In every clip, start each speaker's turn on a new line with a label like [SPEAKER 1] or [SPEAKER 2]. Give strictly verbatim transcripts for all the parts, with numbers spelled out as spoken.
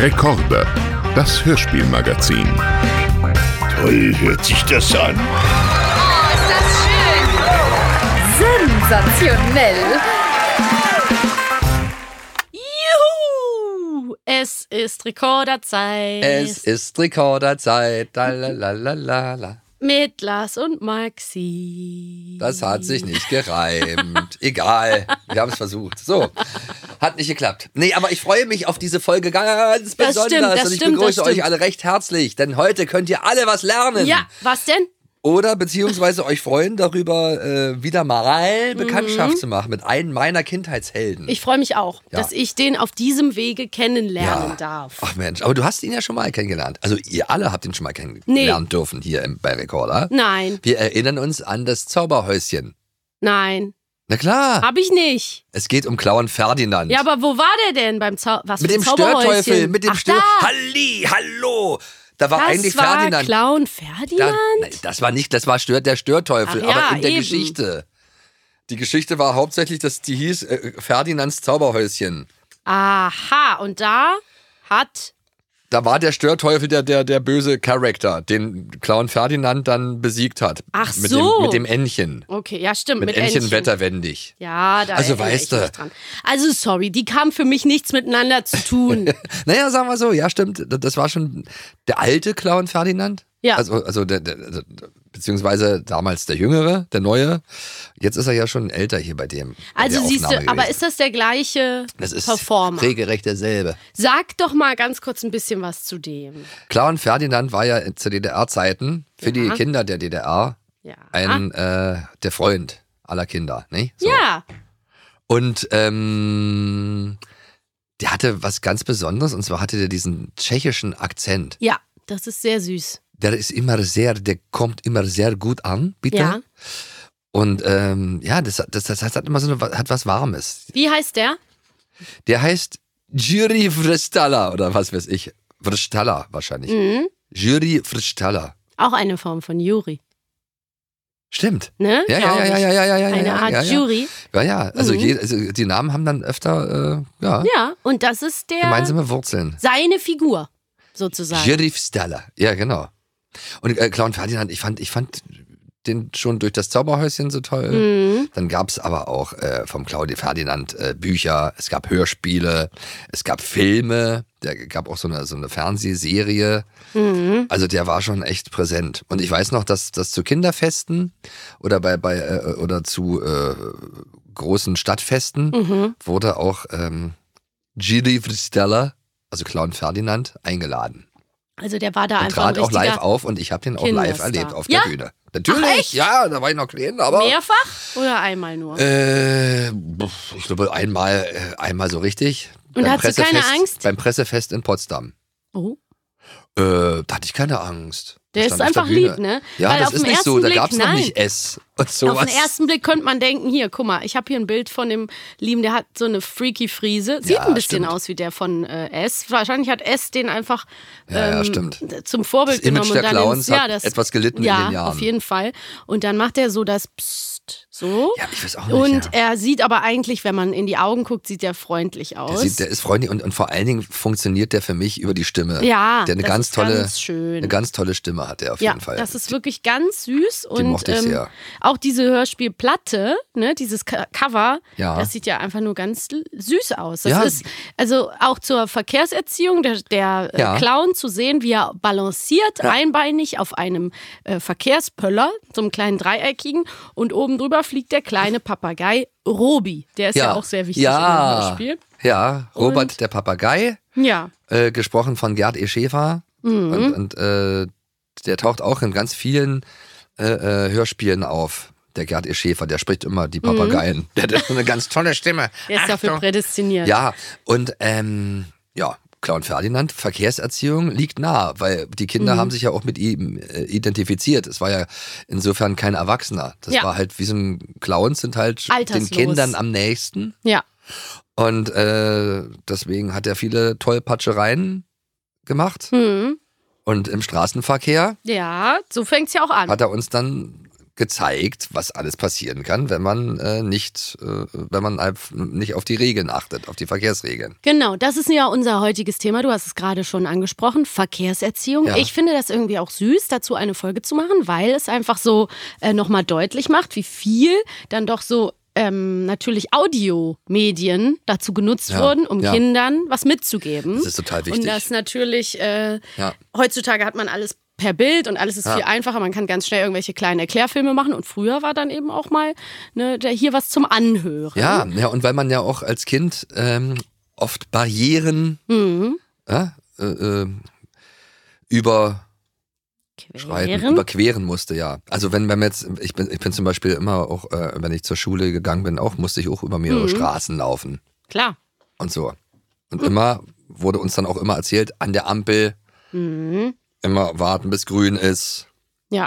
[SPEAKER 1] Rekorde, das Hörspielmagazin.
[SPEAKER 2] Toll hört sich das an.
[SPEAKER 3] Oh, ist das schön. Sensationell.
[SPEAKER 4] Juhu! Es ist Rekorderzeit.
[SPEAKER 5] Es ist Rekorderzeit. Lalalala.
[SPEAKER 4] Mit Lars und Maxi.
[SPEAKER 5] Das hat sich nicht gereimt. Egal, wir haben es versucht. So, hat nicht geklappt. Nee, aber ich freue mich auf diese Folge ganz
[SPEAKER 4] Das
[SPEAKER 5] besonders.
[SPEAKER 4] stimmt, das
[SPEAKER 5] und ich
[SPEAKER 4] stimmt,
[SPEAKER 5] begrüße
[SPEAKER 4] das
[SPEAKER 5] euch
[SPEAKER 4] stimmt.
[SPEAKER 5] alle recht herzlich, denn heute könnt ihr alle was lernen.
[SPEAKER 4] Ja, was denn?
[SPEAKER 5] Oder beziehungsweise euch freuen darüber, äh, wieder mal Bekanntschaft
[SPEAKER 4] Mhm.
[SPEAKER 5] zu machen mit einem meiner Kindheitshelden.
[SPEAKER 4] Ich freue mich auch,
[SPEAKER 5] Ja.
[SPEAKER 4] dass ich den auf diesem Wege kennenlernen
[SPEAKER 5] Ja.
[SPEAKER 4] darf.
[SPEAKER 5] Ach Mensch, aber du hast ihn ja schon mal kennengelernt. Also ihr alle habt ihn schon mal kennenlernen dürfen hier im, bei Rekorder.
[SPEAKER 4] Nein,
[SPEAKER 5] Wir erinnern uns an das Zauberhäuschen.
[SPEAKER 4] nein,
[SPEAKER 5] Na klar,
[SPEAKER 4] hab ich nicht.
[SPEAKER 5] es geht um Clown Ferdinand.
[SPEAKER 4] Ja, aber wo war der denn beim Zau was
[SPEAKER 5] mit
[SPEAKER 4] für
[SPEAKER 5] dem
[SPEAKER 4] Zauberhäuschen?
[SPEAKER 5] Störteufel, mit dem
[SPEAKER 4] Ach,
[SPEAKER 5] Stör...
[SPEAKER 4] da.
[SPEAKER 5] Halli, hallo! Da war
[SPEAKER 4] Das
[SPEAKER 5] eigentlich
[SPEAKER 4] war
[SPEAKER 5] Ferdinand.
[SPEAKER 4] Clown
[SPEAKER 5] Da,
[SPEAKER 4] Ferdinand?
[SPEAKER 5] nein, das war nicht, das war Stör, der Störteufel,
[SPEAKER 4] Ach ja,
[SPEAKER 5] aber in der
[SPEAKER 4] eben.
[SPEAKER 5] Geschichte. Die Geschichte war hauptsächlich, dass die hieß äh, Ferdinands Zauberhäuschen.
[SPEAKER 4] Aha, und da hat...
[SPEAKER 5] Da war der Störteufel der, der, der böse Charakter, den Clown Ferdinand dann besiegt hat.
[SPEAKER 4] Ach
[SPEAKER 5] mit
[SPEAKER 4] so.
[SPEAKER 5] Dem, mit dem Entchen.
[SPEAKER 4] Okay, ja stimmt,
[SPEAKER 5] Mit,
[SPEAKER 4] mit,
[SPEAKER 5] Entchen,
[SPEAKER 4] Entchen.
[SPEAKER 5] wetterwendig.
[SPEAKER 4] Ja, da
[SPEAKER 5] Also
[SPEAKER 4] erinnere
[SPEAKER 5] weißt
[SPEAKER 4] ich
[SPEAKER 5] du.
[SPEAKER 4] mich dran. Also sorry, die haben für mich nichts miteinander zu tun.
[SPEAKER 5] Naja, sagen wir so, ja stimmt, das war schon der alte Clown Ferdinand.
[SPEAKER 4] Ja.
[SPEAKER 5] Also, also der, der, der, beziehungsweise damals der Jüngere, der Neue. Jetzt ist er ja schon älter hier bei dem. bei
[SPEAKER 4] Also
[SPEAKER 5] der
[SPEAKER 4] siehst du,
[SPEAKER 5] Aufnahme
[SPEAKER 4] aber
[SPEAKER 5] gewesen.
[SPEAKER 4] ist das der gleiche
[SPEAKER 5] Das ist
[SPEAKER 4] Performer?
[SPEAKER 5] regelrecht derselbe.
[SPEAKER 4] Sag doch mal ganz kurz ein bisschen was zu dem.
[SPEAKER 5] Clown Ferdinand war ja zu D D R-Zeiten für
[SPEAKER 4] Ja.
[SPEAKER 5] die Kinder der D D R
[SPEAKER 4] Ja.
[SPEAKER 5] ein äh, der Freund aller Kinder, ne? So.
[SPEAKER 4] Ja.
[SPEAKER 5] Und ähm, der hatte was ganz Besonderes, und zwar hatte der diesen tschechischen Akzent.
[SPEAKER 4] Ja, das ist sehr süß.
[SPEAKER 5] Der ist immer sehr, der kommt immer sehr gut an, bitte.
[SPEAKER 4] Ja.
[SPEAKER 5] Und ähm, ja, das, das, das hat immer so eine, hat was Warmes.
[SPEAKER 4] Wie heißt der?
[SPEAKER 5] Der heißt Jiri Vrstala oder was weiß ich. Vrstala wahrscheinlich.
[SPEAKER 4] Mhm.
[SPEAKER 5] Jiri Vrstala.
[SPEAKER 4] Auch eine Form von Jury.
[SPEAKER 5] Stimmt.
[SPEAKER 4] Ne?
[SPEAKER 5] Ja, ja,
[SPEAKER 4] Glaub
[SPEAKER 5] ja, ja,
[SPEAKER 4] ich.
[SPEAKER 5] ja, ja, ja, ja.
[SPEAKER 4] Eine
[SPEAKER 5] ja,
[SPEAKER 4] Art
[SPEAKER 5] ja, ja.
[SPEAKER 4] Jury.
[SPEAKER 5] Ja, ja. Also,
[SPEAKER 4] Mhm.
[SPEAKER 5] je, also die Namen haben dann öfter äh, ja,
[SPEAKER 4] Ja, und das ist der
[SPEAKER 5] gemeinsame Wurzeln.
[SPEAKER 4] seine Figur, sozusagen.
[SPEAKER 5] Jiri Vrstala. Ja, genau. Und äh, Clown Ferdinand, ich fand, ich fand den schon durch das Zauberhäuschen so toll.
[SPEAKER 4] Mhm.
[SPEAKER 5] Dann gab es aber auch äh, vom Claudio Ferdinand äh, Bücher, es gab Hörspiele, es gab Filme, der gab auch so eine, so eine Fernsehserie.
[SPEAKER 4] Mhm.
[SPEAKER 5] Also der war schon echt präsent. Und ich weiß noch, dass das zu Kinderfesten oder bei, bei äh, oder zu äh, großen Stadtfesten
[SPEAKER 4] Mhm.
[SPEAKER 5] wurde auch ähm, Giri Vrstala, also Clown Ferdinand, eingeladen.
[SPEAKER 4] Also der war da
[SPEAKER 5] Und
[SPEAKER 4] einfach ein
[SPEAKER 5] trat auch live
[SPEAKER 4] richtiger
[SPEAKER 5] auf und ich habe den auch live
[SPEAKER 4] Kinderstar.
[SPEAKER 5] erlebt auf
[SPEAKER 4] Ja?
[SPEAKER 5] der Bühne. Natürlich,
[SPEAKER 4] Ach, echt?
[SPEAKER 5] ja, da war ich noch klein, aber
[SPEAKER 4] Mehrfach oder einmal nur?
[SPEAKER 5] äh, ich glaube einmal, äh, einmal so richtig.
[SPEAKER 4] Und
[SPEAKER 5] Beim
[SPEAKER 4] hattest du keine
[SPEAKER 5] Pressefest-
[SPEAKER 4] Angst?
[SPEAKER 5] Beim Pressefest in Potsdam.
[SPEAKER 4] Oh.
[SPEAKER 5] Äh, da hatte ich keine Angst.
[SPEAKER 4] Der
[SPEAKER 5] Ich
[SPEAKER 4] ist
[SPEAKER 5] stand auf der
[SPEAKER 4] einfach
[SPEAKER 5] Bühne.
[SPEAKER 4] lieb, ne?
[SPEAKER 5] Ja,
[SPEAKER 4] Weil
[SPEAKER 5] das
[SPEAKER 4] auf
[SPEAKER 5] ist
[SPEAKER 4] den
[SPEAKER 5] nicht so,
[SPEAKER 4] ersten
[SPEAKER 5] da
[SPEAKER 4] Blick,
[SPEAKER 5] gab es noch
[SPEAKER 4] nein.
[SPEAKER 5] nicht S und sowas.
[SPEAKER 4] Auf den ersten Blick könnte man denken, hier, guck mal, ich habe hier ein Bild von dem Lieben, der hat so eine freaky Friese. Sieht
[SPEAKER 5] Ja,
[SPEAKER 4] ein bisschen
[SPEAKER 5] stimmt.
[SPEAKER 4] aus wie der von äh, S. Wahrscheinlich hat S den einfach
[SPEAKER 5] Ja, ja,
[SPEAKER 4] ähm,
[SPEAKER 5] stimmt.
[SPEAKER 4] zum Vorbild
[SPEAKER 5] Das Image
[SPEAKER 4] genommen.
[SPEAKER 5] der
[SPEAKER 4] und dann
[SPEAKER 5] Clowns
[SPEAKER 4] ins, ja,
[SPEAKER 5] hat
[SPEAKER 4] das,
[SPEAKER 5] etwas gelitten in
[SPEAKER 4] ja,
[SPEAKER 5] den Jahren.
[SPEAKER 4] auf jeden Fall. Und dann macht er so das Psst, so.
[SPEAKER 5] Ja, ich weiß auch nicht.
[SPEAKER 4] Und
[SPEAKER 5] ja.
[SPEAKER 4] er sieht aber eigentlich, wenn man in die Augen guckt, sieht er freundlich aus.
[SPEAKER 5] Der, sieht, der ist freundlich und, und vor allen Dingen funktioniert der für mich über die Stimme.
[SPEAKER 4] ja,
[SPEAKER 5] der eine
[SPEAKER 4] das
[SPEAKER 5] ganz
[SPEAKER 4] ist
[SPEAKER 5] tolle,
[SPEAKER 4] ganz schön.
[SPEAKER 5] eine ganz tolle Stimme hat er auf
[SPEAKER 4] Ja,
[SPEAKER 5] jeden Fall.
[SPEAKER 4] das ist wirklich ganz süß. Und
[SPEAKER 5] mochte ich
[SPEAKER 4] ähm,
[SPEAKER 5] sehr.
[SPEAKER 4] auch diese Hörspielplatte, ne, dieses Co- Cover,
[SPEAKER 5] Ja.
[SPEAKER 4] das sieht ja einfach nur ganz l- süß aus. Das
[SPEAKER 5] Ja.
[SPEAKER 4] ist also auch zur Verkehrserziehung der, der äh,
[SPEAKER 5] Ja.
[SPEAKER 4] Clown zu sehen, wie er balanciert,
[SPEAKER 5] Ja.
[SPEAKER 4] einbeinig auf einem äh, Verkehrspöller, so einem kleinen dreieckigen, und oben drüber fliegt der kleine Papagei Robi. Der ist ja, auch sehr wichtig
[SPEAKER 5] ja.
[SPEAKER 4] im Hörspiel.
[SPEAKER 5] Ja, Robert
[SPEAKER 4] Und-
[SPEAKER 5] der Papagei,
[SPEAKER 4] Ja.
[SPEAKER 5] äh, gesprochen von Gerd E. Schäfer.
[SPEAKER 4] Mhm.
[SPEAKER 5] Und, und äh, der taucht auch in ganz vielen äh, äh, Hörspielen auf. Der Gerd E. Schäfer, der spricht immer die Papageien. Der hat eine ganz tolle Stimme.
[SPEAKER 4] Der ist dafür
[SPEAKER 5] Achtung.
[SPEAKER 4] prädestiniert.
[SPEAKER 5] Ja, und ähm, ja, Clown Ferdinand, Verkehrserziehung liegt nah, weil die Kinder
[SPEAKER 4] Mhm.
[SPEAKER 5] haben sich ja auch mit ihm äh, identifiziert. Es war ja insofern kein Erwachsener. Das
[SPEAKER 4] Ja.
[SPEAKER 5] war halt wie so ein Clowns sind halt
[SPEAKER 4] Alterslos.
[SPEAKER 5] den Kindern am nächsten.
[SPEAKER 4] Ja.
[SPEAKER 5] Und äh, deswegen hat er viele Tollpatschereien gemacht.
[SPEAKER 4] Mhm.
[SPEAKER 5] Und im Straßenverkehr
[SPEAKER 4] Ja, so fängt's ja auch an.
[SPEAKER 5] hat er uns dann gezeigt, was alles passieren kann, wenn man äh, nicht, äh, wenn man nicht auf die Regeln achtet, auf die Verkehrsregeln.
[SPEAKER 4] Genau, das ist ja unser heutiges Thema. Du hast es gerade schon angesprochen, Verkehrserziehung. Ja. Ich finde das irgendwie auch süß, dazu eine Folge zu machen, weil es einfach so äh, nochmal deutlich macht, wie viel dann doch so ähm, natürlich Audiomedien dazu genutzt ja. wurden, um ja. Kindern was mitzugeben.
[SPEAKER 5] Das ist total wichtig.
[SPEAKER 4] Und das natürlich, äh,
[SPEAKER 5] ja.
[SPEAKER 4] heutzutage hat man alles per Bild und alles ist ja. viel einfacher. Man kann ganz schnell irgendwelche kleinen Erklärfilme machen und früher war dann eben auch mal ne, hier was zum Anhören.
[SPEAKER 5] Ja, ja, und weil man ja auch als Kind ähm, oft Barrieren mhm. ja, äh, äh, über Schreiten, überqueren musste, ja. Also wenn, wenn wir jetzt, ich bin, ich bin zum Beispiel immer auch, äh, wenn ich zur Schule gegangen bin, auch musste ich auch über mehrere mhm. Straßen laufen.
[SPEAKER 4] Klar.
[SPEAKER 5] Und so. Und mhm. immer wurde uns dann auch immer erzählt, an der Ampel mhm. immer warten, bis grün ist.
[SPEAKER 4] Ja.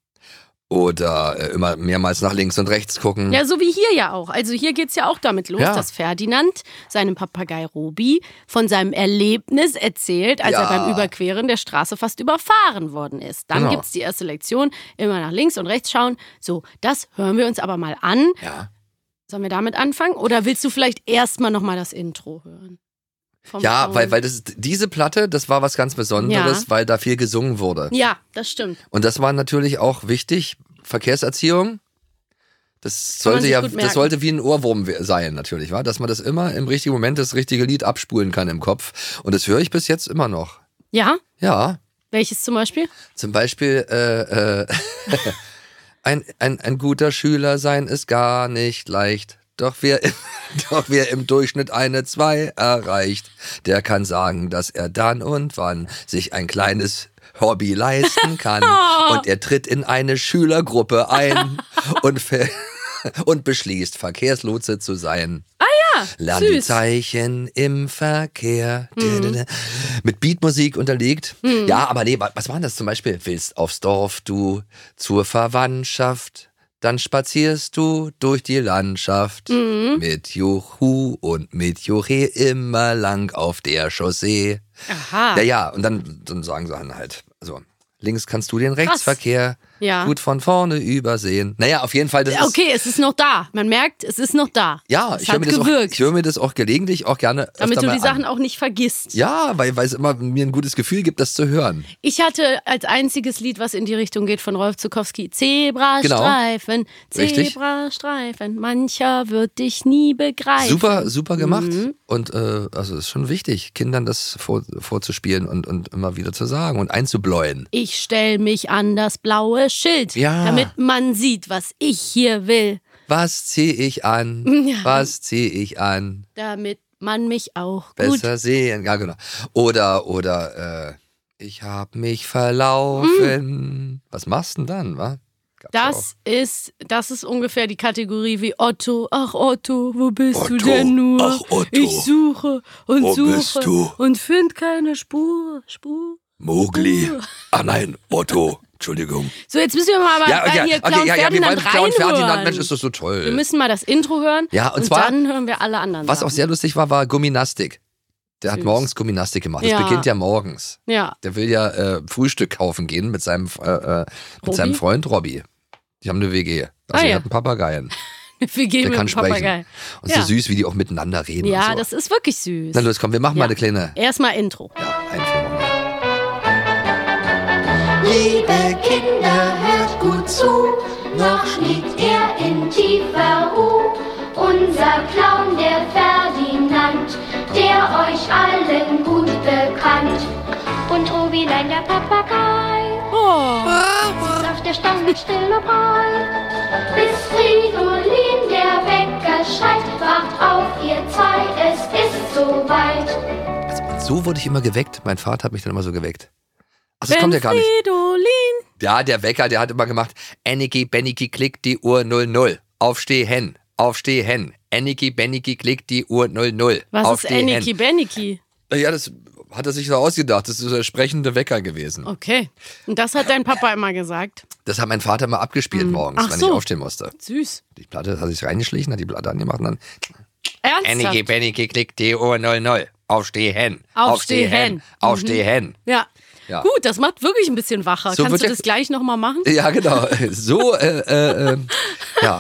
[SPEAKER 5] Oder äh, immer mehrmals nach links und rechts gucken.
[SPEAKER 4] Ja, so wie hier ja auch. Also hier geht's ja auch damit los, ja. dass Ferdinand seinem Papagei Robi von seinem Erlebnis erzählt, als ja. er beim Überqueren der Straße fast überfahren worden ist. Dann genau. gibt's die erste Lektion, immer nach links und rechts schauen. So, das hören wir uns aber mal an.
[SPEAKER 5] Ja.
[SPEAKER 4] Sollen wir damit anfangen? Oder willst du vielleicht erstmal nochmal das Intro hören?
[SPEAKER 5] Ja, Frauen. weil, weil das, diese Platte, das war was ganz Besonderes, ja. weil da viel gesungen wurde.
[SPEAKER 4] Ja, das stimmt.
[SPEAKER 5] Und das war natürlich auch wichtig, Verkehrserziehung. Das sollte ja, das sollte wie ein Ohrwurm sein, natürlich, wa? Dass man das immer im richtigen Moment das richtige Lied abspulen kann im Kopf. Und das höre ich bis jetzt immer noch.
[SPEAKER 4] Ja?
[SPEAKER 5] Ja.
[SPEAKER 4] Welches zum Beispiel?
[SPEAKER 5] Zum Beispiel, äh, äh, ein, ein, ein guter Schüler sein ist gar nicht leicht. Doch wer, doch wer im Durchschnitt eine zwei erreicht, der kann sagen, dass er dann und wann sich ein kleines Hobby leisten kann. Und er tritt in eine Schülergruppe ein und, und beschließt, Verkehrslotse zu sein.
[SPEAKER 4] Ah ja,
[SPEAKER 5] Lern die Zeichen im Verkehr. Mhm. Mit Beatmusik unterlegt. Mhm. Ja, aber nee, was war denn das zum Beispiel? Willst aufs Dorf, du zur Verwandtschaft. Dann spazierst du durch die Landschaft mhm. mit Juhu und mit Juche immer lang auf der Chaussee.
[SPEAKER 4] Aha.
[SPEAKER 5] Ja, ja, und dann, dann sagen sie dann halt, also links kannst du den Rechtsverkehr ja. gut von vorne übersehen. Naja, auf jeden Fall. Das
[SPEAKER 4] okay,
[SPEAKER 5] ist,
[SPEAKER 4] es ist noch da. Man merkt, es ist noch da.
[SPEAKER 5] Ja,
[SPEAKER 4] es
[SPEAKER 5] ich höre mir, hör mir das auch gelegentlich auch gerne
[SPEAKER 4] damit du die
[SPEAKER 5] an.
[SPEAKER 4] Sachen auch nicht vergisst.
[SPEAKER 5] Ja, weil, weil es immer mir ein gutes Gefühl gibt, das zu hören.
[SPEAKER 4] Ich hatte als einziges Lied, was in die Richtung geht, von Rolf Zukowski, Zebrastreifen, genau. Zebrastreifen, mancher wird dich nie begreifen.
[SPEAKER 5] Super, super gemacht. Mhm. Und äh, also es ist schon wichtig, Kindern das vor, vorzuspielen und, und immer wieder zu sagen und einzubläuen.
[SPEAKER 4] Ich stell mich an das blaue Schild,
[SPEAKER 5] ja.
[SPEAKER 4] damit man sieht, was ich hier will.
[SPEAKER 5] Was zieh ich an? Ja. Was zieh ich an?
[SPEAKER 4] Damit man mich auch
[SPEAKER 5] besser
[SPEAKER 4] gut
[SPEAKER 5] sehen. Ja, genau. Oder, oder, äh, ich hab mich verlaufen. Mhm. Was machst du denn dann, wa? Gab's
[SPEAKER 4] das
[SPEAKER 5] auch.
[SPEAKER 4] ist, das ist ungefähr die Kategorie wie Otto. Ach Otto, wo bist
[SPEAKER 2] Otto,
[SPEAKER 4] du denn nur?
[SPEAKER 2] Ach Otto,
[SPEAKER 4] ich suche und
[SPEAKER 2] wo
[SPEAKER 4] suche
[SPEAKER 2] bist du?
[SPEAKER 4] und find keine Spur, Spur.
[SPEAKER 2] Mowgli. Ah nein, Otto. Entschuldigung.
[SPEAKER 4] So, jetzt müssen wir mal
[SPEAKER 5] ja, okay,
[SPEAKER 4] hier
[SPEAKER 5] okay,
[SPEAKER 4] Clown
[SPEAKER 5] ja, ja,
[SPEAKER 4] Ferdinand
[SPEAKER 5] wir wollen Clown Ferdinand, Mensch,
[SPEAKER 4] reinhören.
[SPEAKER 5] ist das so toll.
[SPEAKER 4] Wir müssen mal das Intro hören
[SPEAKER 5] ja, und,
[SPEAKER 4] und
[SPEAKER 5] zwar,
[SPEAKER 4] dann hören wir alle anderen
[SPEAKER 5] was
[SPEAKER 4] Sachen.
[SPEAKER 5] auch sehr lustig war, war Gymnastik. Der Süß. hat morgens Gymnastik gemacht. Das
[SPEAKER 4] ja.
[SPEAKER 5] beginnt ja morgens.
[SPEAKER 4] Ja.
[SPEAKER 5] Der will ja äh, Frühstück kaufen gehen mit seinem, äh, mit seinem Freund Robby. Die haben eine W G. Also
[SPEAKER 4] ah,
[SPEAKER 5] die
[SPEAKER 4] ja.
[SPEAKER 5] hat einen Papageien.
[SPEAKER 4] Eine W G
[SPEAKER 5] der
[SPEAKER 4] mit
[SPEAKER 5] kann sprechen.
[SPEAKER 4] Papagei.
[SPEAKER 5] Und
[SPEAKER 4] ja.
[SPEAKER 5] so süß, wie die auch miteinander reden.
[SPEAKER 4] Ja,
[SPEAKER 5] und so.
[SPEAKER 4] das ist wirklich süß.
[SPEAKER 5] Na los, komm, wir machen
[SPEAKER 4] ja.
[SPEAKER 5] mal eine kleine.
[SPEAKER 4] Erstmal Intro.
[SPEAKER 5] Ja, Einführung.
[SPEAKER 6] Liebe Kinder, hört gut zu, noch schlägt er in tiefer Ruhe. Unser Clown, der Ferdinand, der euch allen gut bekannt. Und Robilein, der Papagei,
[SPEAKER 4] oh.
[SPEAKER 6] sitzt auf der Stange still und breit. Bis Fridolin, der Wecker, schreit, wacht auf, ihr zwei, es ist soweit.
[SPEAKER 5] Also, so wurde ich immer geweckt. Mein Vater hat mich dann immer so geweckt. Ach, das
[SPEAKER 4] Wenn
[SPEAKER 5] kommt ja gar nicht.
[SPEAKER 4] Fridolin.
[SPEAKER 5] Ja, der Wecker, der hat immer gemacht, Enniki, Benniki, klickt die Uhr null null. Aufstehen, aufstehen. Enniki, Benniki, klickt die Uhr null null.
[SPEAKER 4] Was
[SPEAKER 5] Aufstehen.
[SPEAKER 4] ist Enniki, Benniki?
[SPEAKER 5] Ja, das hat er sich so ausgedacht. Das ist der sprechende Wecker gewesen.
[SPEAKER 4] Okay. Und das hat dein Papa immer gesagt?
[SPEAKER 5] Das hat mein Vater immer abgespielt
[SPEAKER 4] hm.
[SPEAKER 5] morgens,
[SPEAKER 4] Ach
[SPEAKER 5] wenn
[SPEAKER 4] so.
[SPEAKER 5] ich aufstehen musste.
[SPEAKER 4] Süß.
[SPEAKER 5] Die Platte hat sich reingeschlichen, hat die Platte angemacht und dann
[SPEAKER 4] Ernsthaft?
[SPEAKER 5] Enniki, Benniki, klickt die Uhr null null. Aufstehen,
[SPEAKER 4] Aufstehen.
[SPEAKER 5] aufstehen, aufstehen.
[SPEAKER 4] Mhm. Ja.
[SPEAKER 5] Ja.
[SPEAKER 4] Gut, das macht wirklich ein bisschen wacher.
[SPEAKER 5] So
[SPEAKER 4] Kannst
[SPEAKER 5] wird
[SPEAKER 4] du
[SPEAKER 5] der-
[SPEAKER 4] das gleich nochmal machen?
[SPEAKER 5] Ja, genau. So, äh, äh, äh, ja.